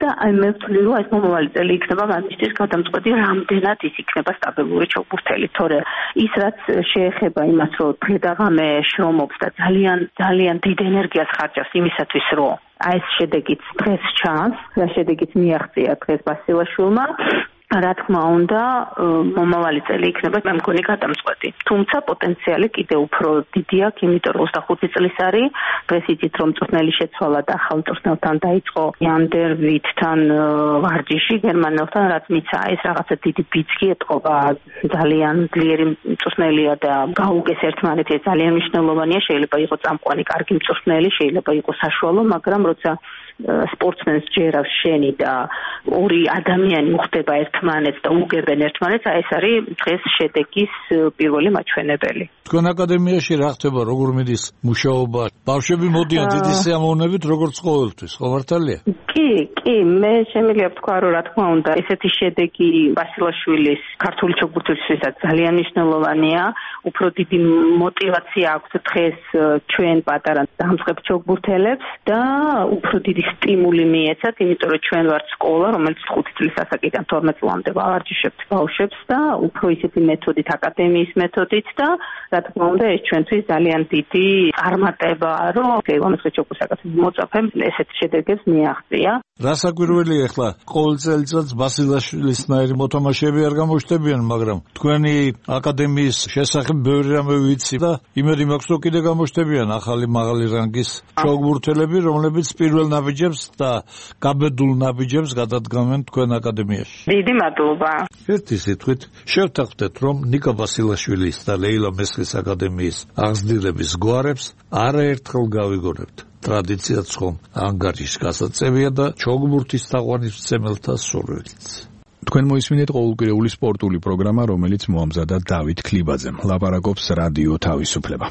და აი მე ვთვლი რომ ეს მომავალი წელი იქნება მისთვის გადამწყვეტი რამდენად ის იქნება სტაბილური ჩოგბურთელი, თორე ის რაც შეეხება იმას რომ დღე-დაღამე შრომობს და ძალიან ძალიან დიდ ენერგიას ხარჯავს იმისათვის რომ აი ეს შედეგიც დღეს ჩანს, რა შედეგიც მიაღწია დღეს ბასილაშვილმა, რა თქმა უნდა, მომავალი წელი იქნება მე მგონი გადამწყვეტი. თუმცა პოტენციალი კიდევ უფრო დიდი აქვს, იმიტომ რომ ოცდახუთი წლის არის, დღეს იცით რომ მწვრთნელი შეცვალა და ახალ მწვრთნელთან დაიწყო იანდერ ვიტთან ვარჯიში გერმანელთან, რაც მიცა ეს რაღაცა დიდი ბიძგი ეთყობა, ძალიან ძლიერი მწვრთნელია და გაუგეს ერთმანეთს, ძალიან მნიშვნელოვანია, შეიძლება იყოს წამყვანი კარგი მწვრთნელი, შეიძლება იყოს საშუალო, მაგრამ როცა სპორტსმენს ჯერავს შენი და ორი ადამიანი უხდება ერთმანეთს და უგებენ ერთმანეთს, აი ეს არის დღეს შედეგის პირველი მაჩვენებელი. თქვენ აკადემიაში რა ხდება, როგორ მიდის მუშაობა? ბავშვები მოდიან დიდი სიამოვნებით, როგორც ყოველთვის, ხო მართალია? კი, კი, მე შემიძლია ვთქვა, რომ რა თქმა უნდა, ესეთი შედეგი ბასილაშვილის ქართული ჩოგბურთელისთვისაც ძალიან მნიშვნელოვანია. უფრო დიდი мотиваცია აქვს დღეს ჩვენ პატარა დამწყებ ჩოგბურთელებს და უფრო დიდი სტიმული მიეცათ, იმიტომ რომ ჩვენ ვართ სკოლა, რომელიც ხუთი წლის ასაკიდან თორმეტ წლამდე ვავარჯიშებთ ბავშვებს და უფრო ისეთი მეთოდით, აკადემიის მეთოდით და რა თქმა უნდა, ეს ჩვენთვის ძალიან დიდი წარმატებაა, რომ ეროვნულ ჩოგბურთს მოწაფემ ესეთ შედეგებს მიაღწია. რა საკვირველია ახლა ყოველ წელიწადს ბასილაშვილისნაირი მოთამაშეები არ გამოჩნდებიან, მაგრამ თქვენი აკადემიის შესახებ ბევრი რამე ვიცი და იმედი მაქვს, რომ კიდე გამოჩნდებიან ახალი მაღალი რანგის ჩოგბურთელები, რომლებიც პირველ ნაბიჯებს და გაბედულ ნაბიჯებს გადადგამენ თქვენ აკადემიაში. დიდი მადლობა. ერთი სიტყვით შევთანხმდეთ, რომ ნიკა ბასილაშვილის და ლეილა მესხის აკადემიის აღზრდილების გვარებს არაერთხელ გავიგონებთ. ტრადიციაც ხომ ანგარიშის გასაწევია და ჩოგბურთის თაყვანისმცემელთა სურვილიც. თქვენ მოისმინეთ ყოველკვირეული სპორტული პროგრამა, რომელიც მოამზადა დავით ქლიბაძემ. ლაპარაკობს რადიო თავისუფლება.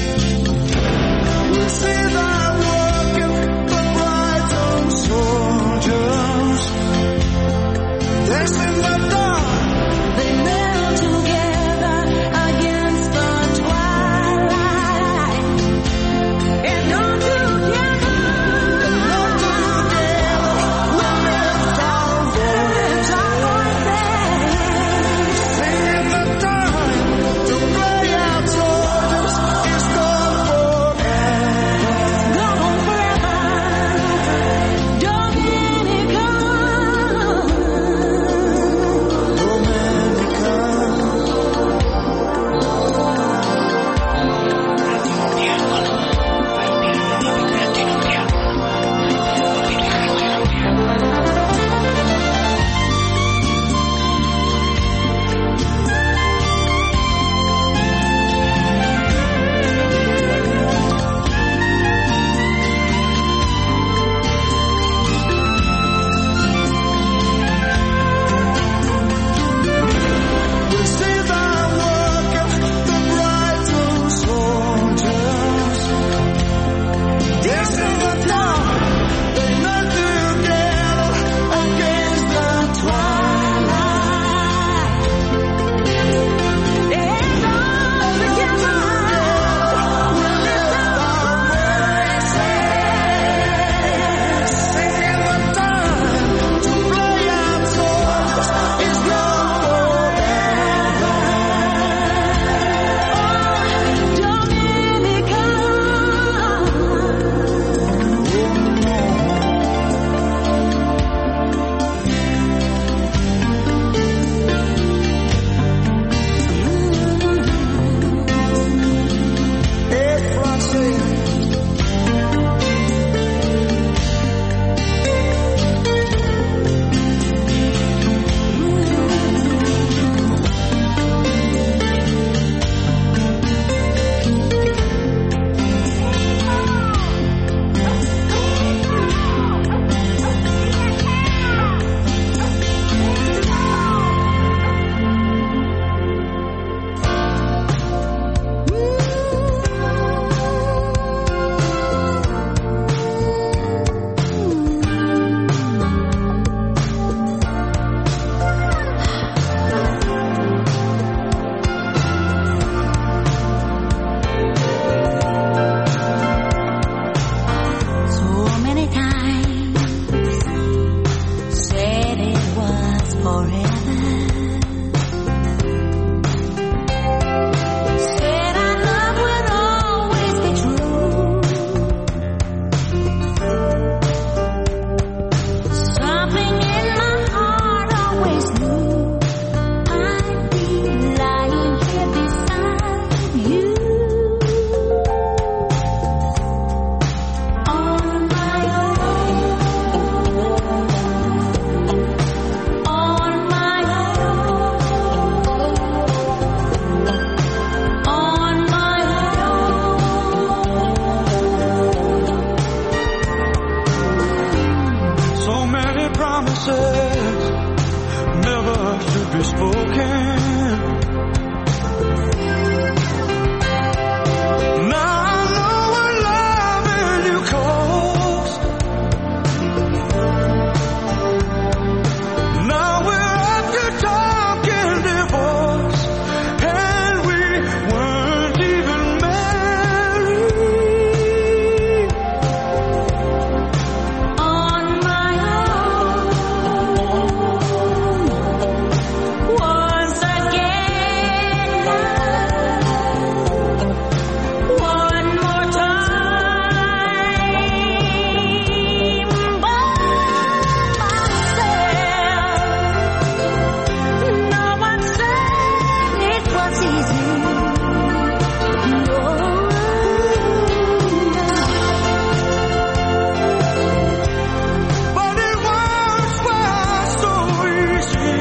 We'll see that walking the right on shore. promises never should be spoken. Now I know what loving you costs. Now we're up to talking divorce, and we weren't even married. On my own, once again, one more time, by myself. No one said it was easy. No. But it once was so easy.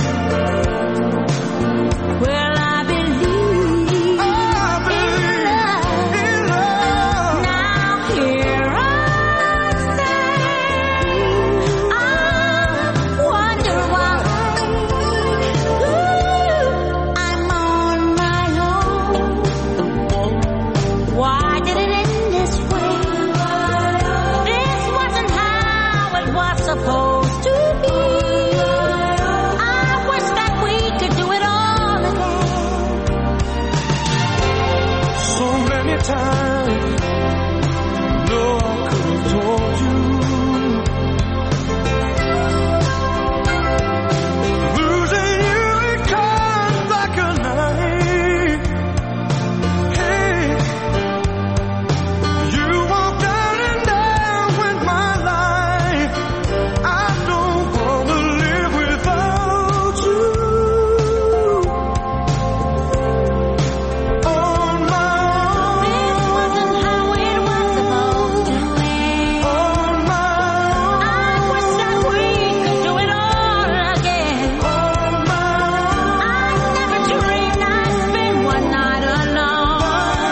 Well, I believe, I believe in love. Now here I stand. I wonder why. Ooh, I'm on my own. Why did it end this way? This wasn't how it was supposed to be. I wish that we could do it all again. So many times, no, I could have told you. Losing you, it comes like a knife. Hey, you walked out and down with my life. I don't wanna live without you. On my own. This wasn't how it was supposed to end. On my own. I wish that we could do it all again. On my own. I never dreamed I'd spend one night alone.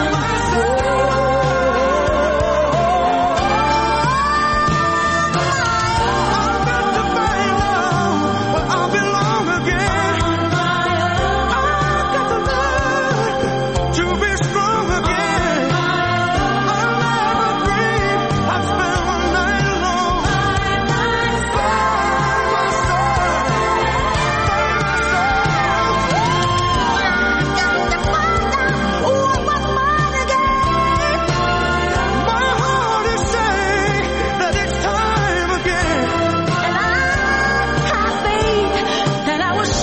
I've got to find out where I belong again. I've got to learn to be strong again. I never dreamed I'd spend one night alone. By myself, by myself. I've got to find out what was mine again. My heart is saying that it's time again. And I have faith that I will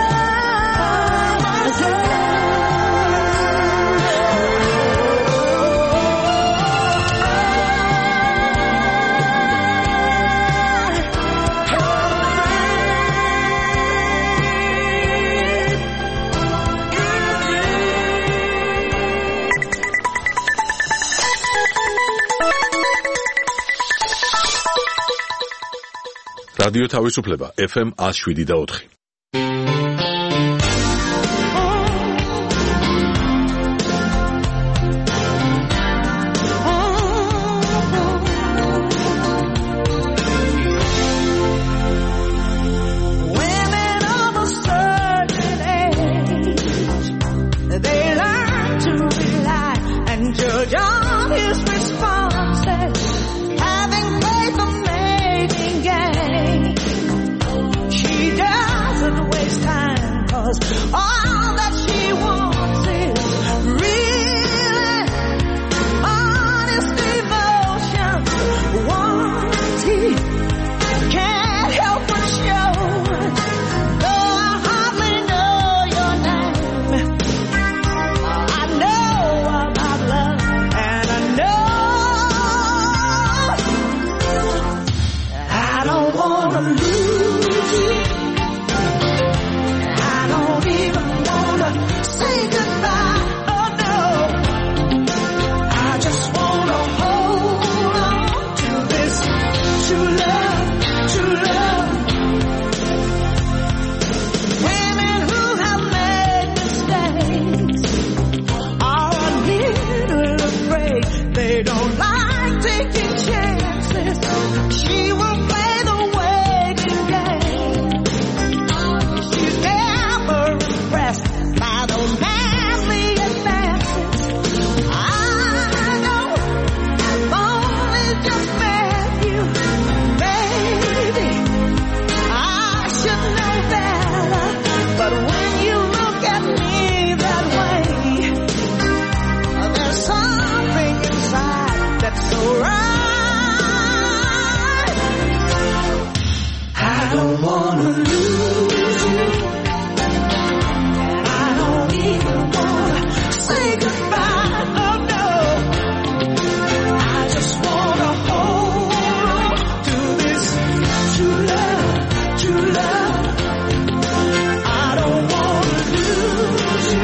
რადიო თავისუფლება ეფ ემ one oh seven და four. Women of a certain age, they learn to rely and judge on his responses, having faith of making gain. She doesn't waste time, 'cause all that she wants is really honest devotion. Once he can't help but show, though I hardly know your name. I know about love, and I know I don't wanna lose you. I don't even wanna say goodbye. Oh no, I just wanna hold on to this true love, true love. Women who have made mistakes are a little afraid. They don't like taking chances. She will play the waiting don't wanna lose you, and I don't even wanna say goodbye. Oh no, I just wanna hold on to this true love, true love. I don't wanna lose you,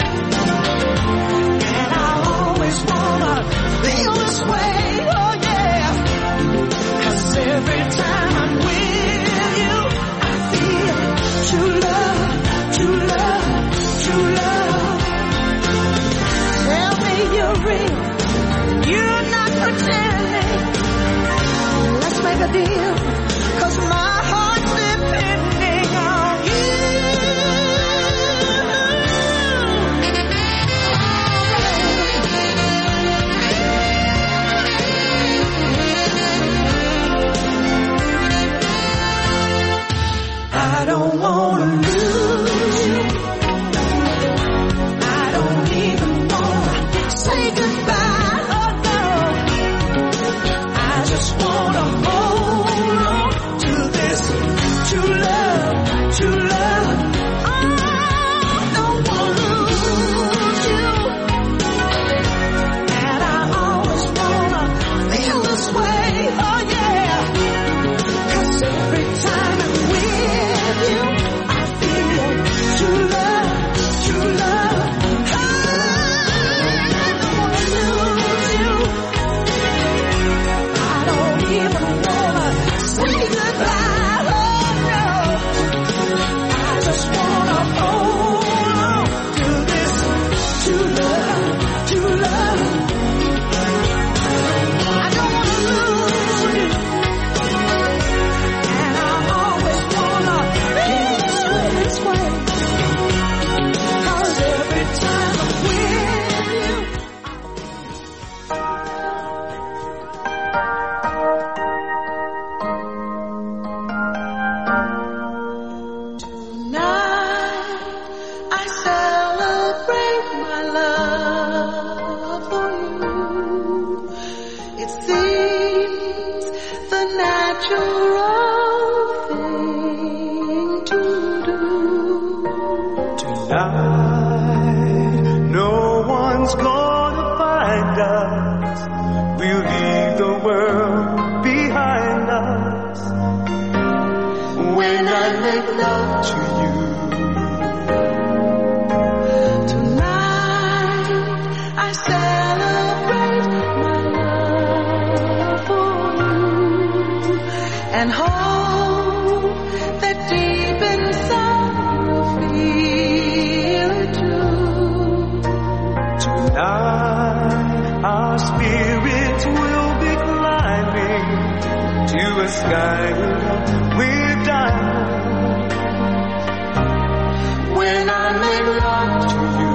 and I always wanna feel this way. Oh yeah, 'cause every time I'm with you, I feel true love, true love, true love. Tell me you're real, you're not pretending. Let's make a deal, 'cause my heart's depending on you. I don't wanna lose you, I don't even wanna say goodbye. Oh no, I just wanna hold on to this true love, true love. I don't wanna lose you, and I always wanna feel this way. Oh yeah, 'cause every time I'm with you, I feel true love, true love. I don't wanna lose you, I don't even wanna say goodbye. Oh no, I just wanna hold on to this true love, true love. I don't wanna lose you, and I always wanna feel this way, 'cause every time I'm with you, tonight I celebrate my love for you. It seems the natural thing to do. Tonight, no one's gonna find us. We'll leave the world behind us. When I make love to you, Tonight I celebrate my love for you, and hope that deep inside you feel it too. tonight our spirits will be climbing to a sky with diamonds. When I make love to you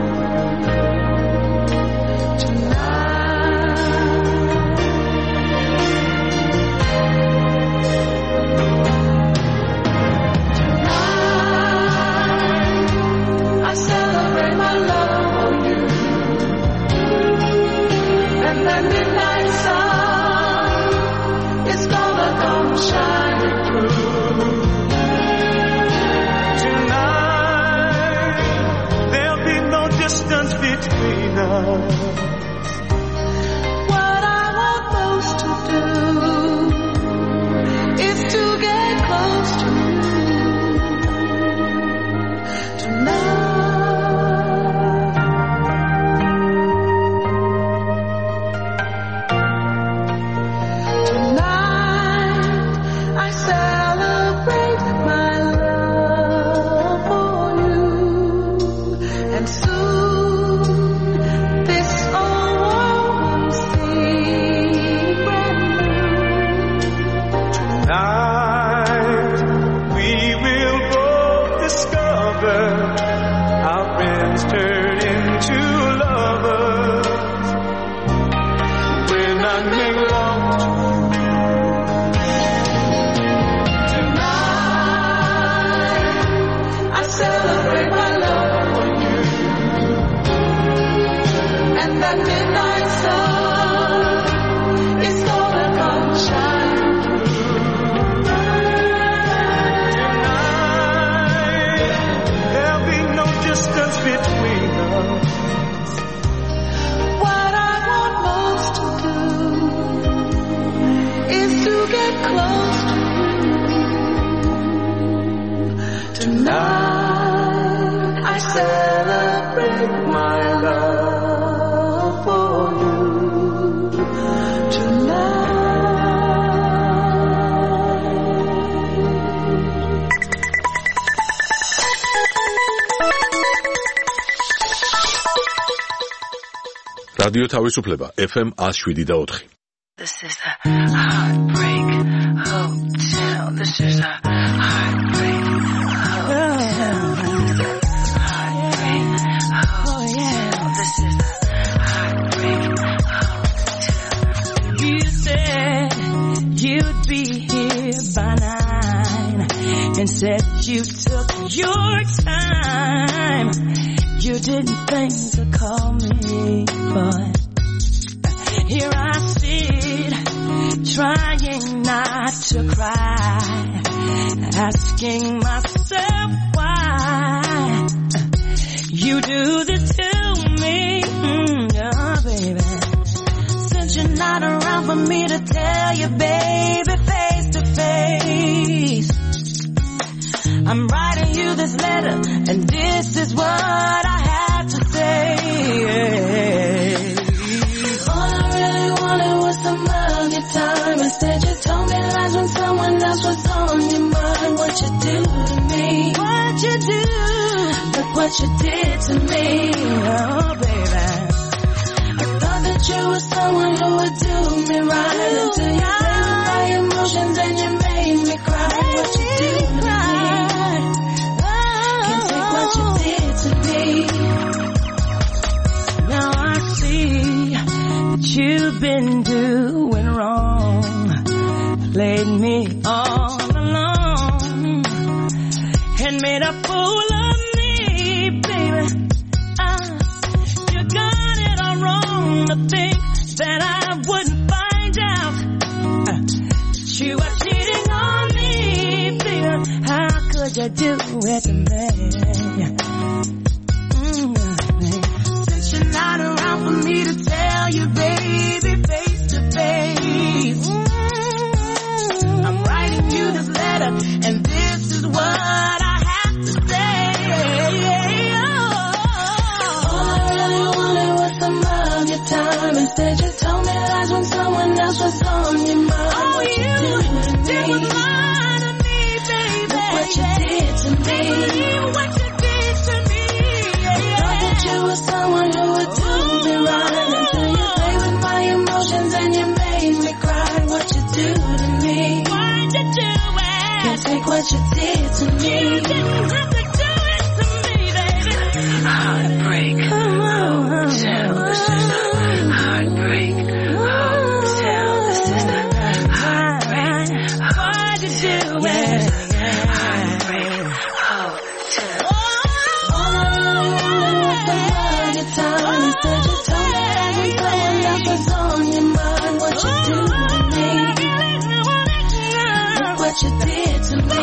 tonight, tonight I celebrate my love for you, and that midnight sun is gonna come shining through. Tonight there'll be no distance between us. What I want most to do is to get close to you tonight. Tonight I celebrate my love for you, and soon this celebrate my love for you რადიო თავისუფლება F M one oh seven point four. This is a heartbreak hotel. This is a heartbreak hotel. Heartbreak hotel. This is a heartbreak hotel. You said you'd be here by nine and said you took your time. You didn't think to call me, but here I sit, trying not to cry, asking myself why you do this to me, mm, oh baby. Since you're not around for me to tell you, baby, face to face, I'm writing you this letter, and this is what I have to say. All I really wanted was some of your time. Instead, you told me lies when someone else was on your mind. What you do to me? What you do? Look what you did to me. Oh, baby. I thought that you were someone who would do me right until you played with my emotions and you made me cry. What you do to me? What you did to me. Now I see that you've been doing wrong, played me all along, and made a fool of me, baby. Uh, you got it all wrong to think that I wouldn't find out uh, that you were cheating on me, baby. How could you do it to me? Since you're not around for me to tell you, baby, face to face, I'm writing you this letter, and this is what I have to say. All I really wanted was some of your time. Instead, you told me lies when someone else was on your mind. Oh, what you, you did was lie to me, baby. Look what you did to me. What you did to me. You were someone who would do me right until you play with my emotions and you made me cry. What you do to me? Why'd you do it? Can't take what you did to me. You didn't have to do it to me, baby. Heartbreak hotel. This is the heartbreak hotel. This is the heartbreak. Why'd you do it? Heartbreak hotel. Time. Instead, you told me that when someone else was on your mind. What you do to me? Look what you did to me.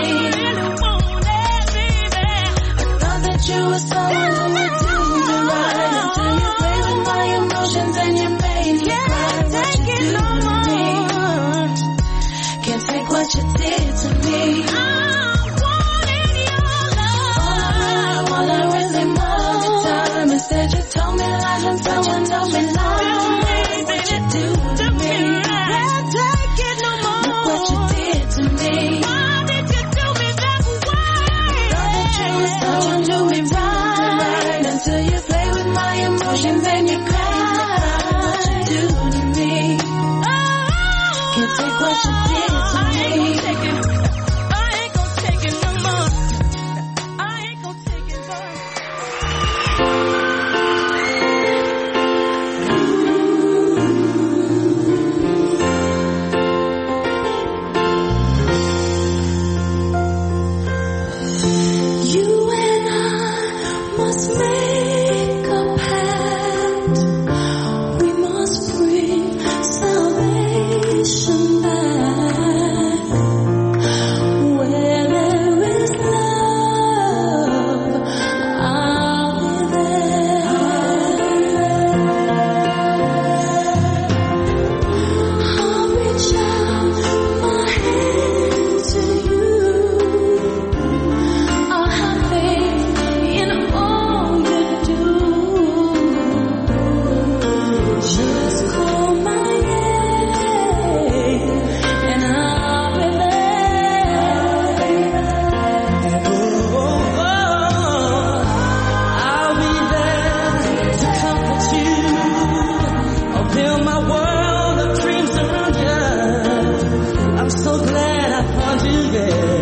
I thought that you were someone who would do me right until you played with my emotions and you made me cry. What you do to me? Can't take what you did to me. I wanted your love. All I really wanted time. Instead, you told me lies when someone told me lies. What you do to me? Can't take it no more. Look what you did to me. Why did you do me that way? Thought that you were someone who would do me right until you play with my emotions and you cry. What you do to me? Can't take what you did to me. I ain't together.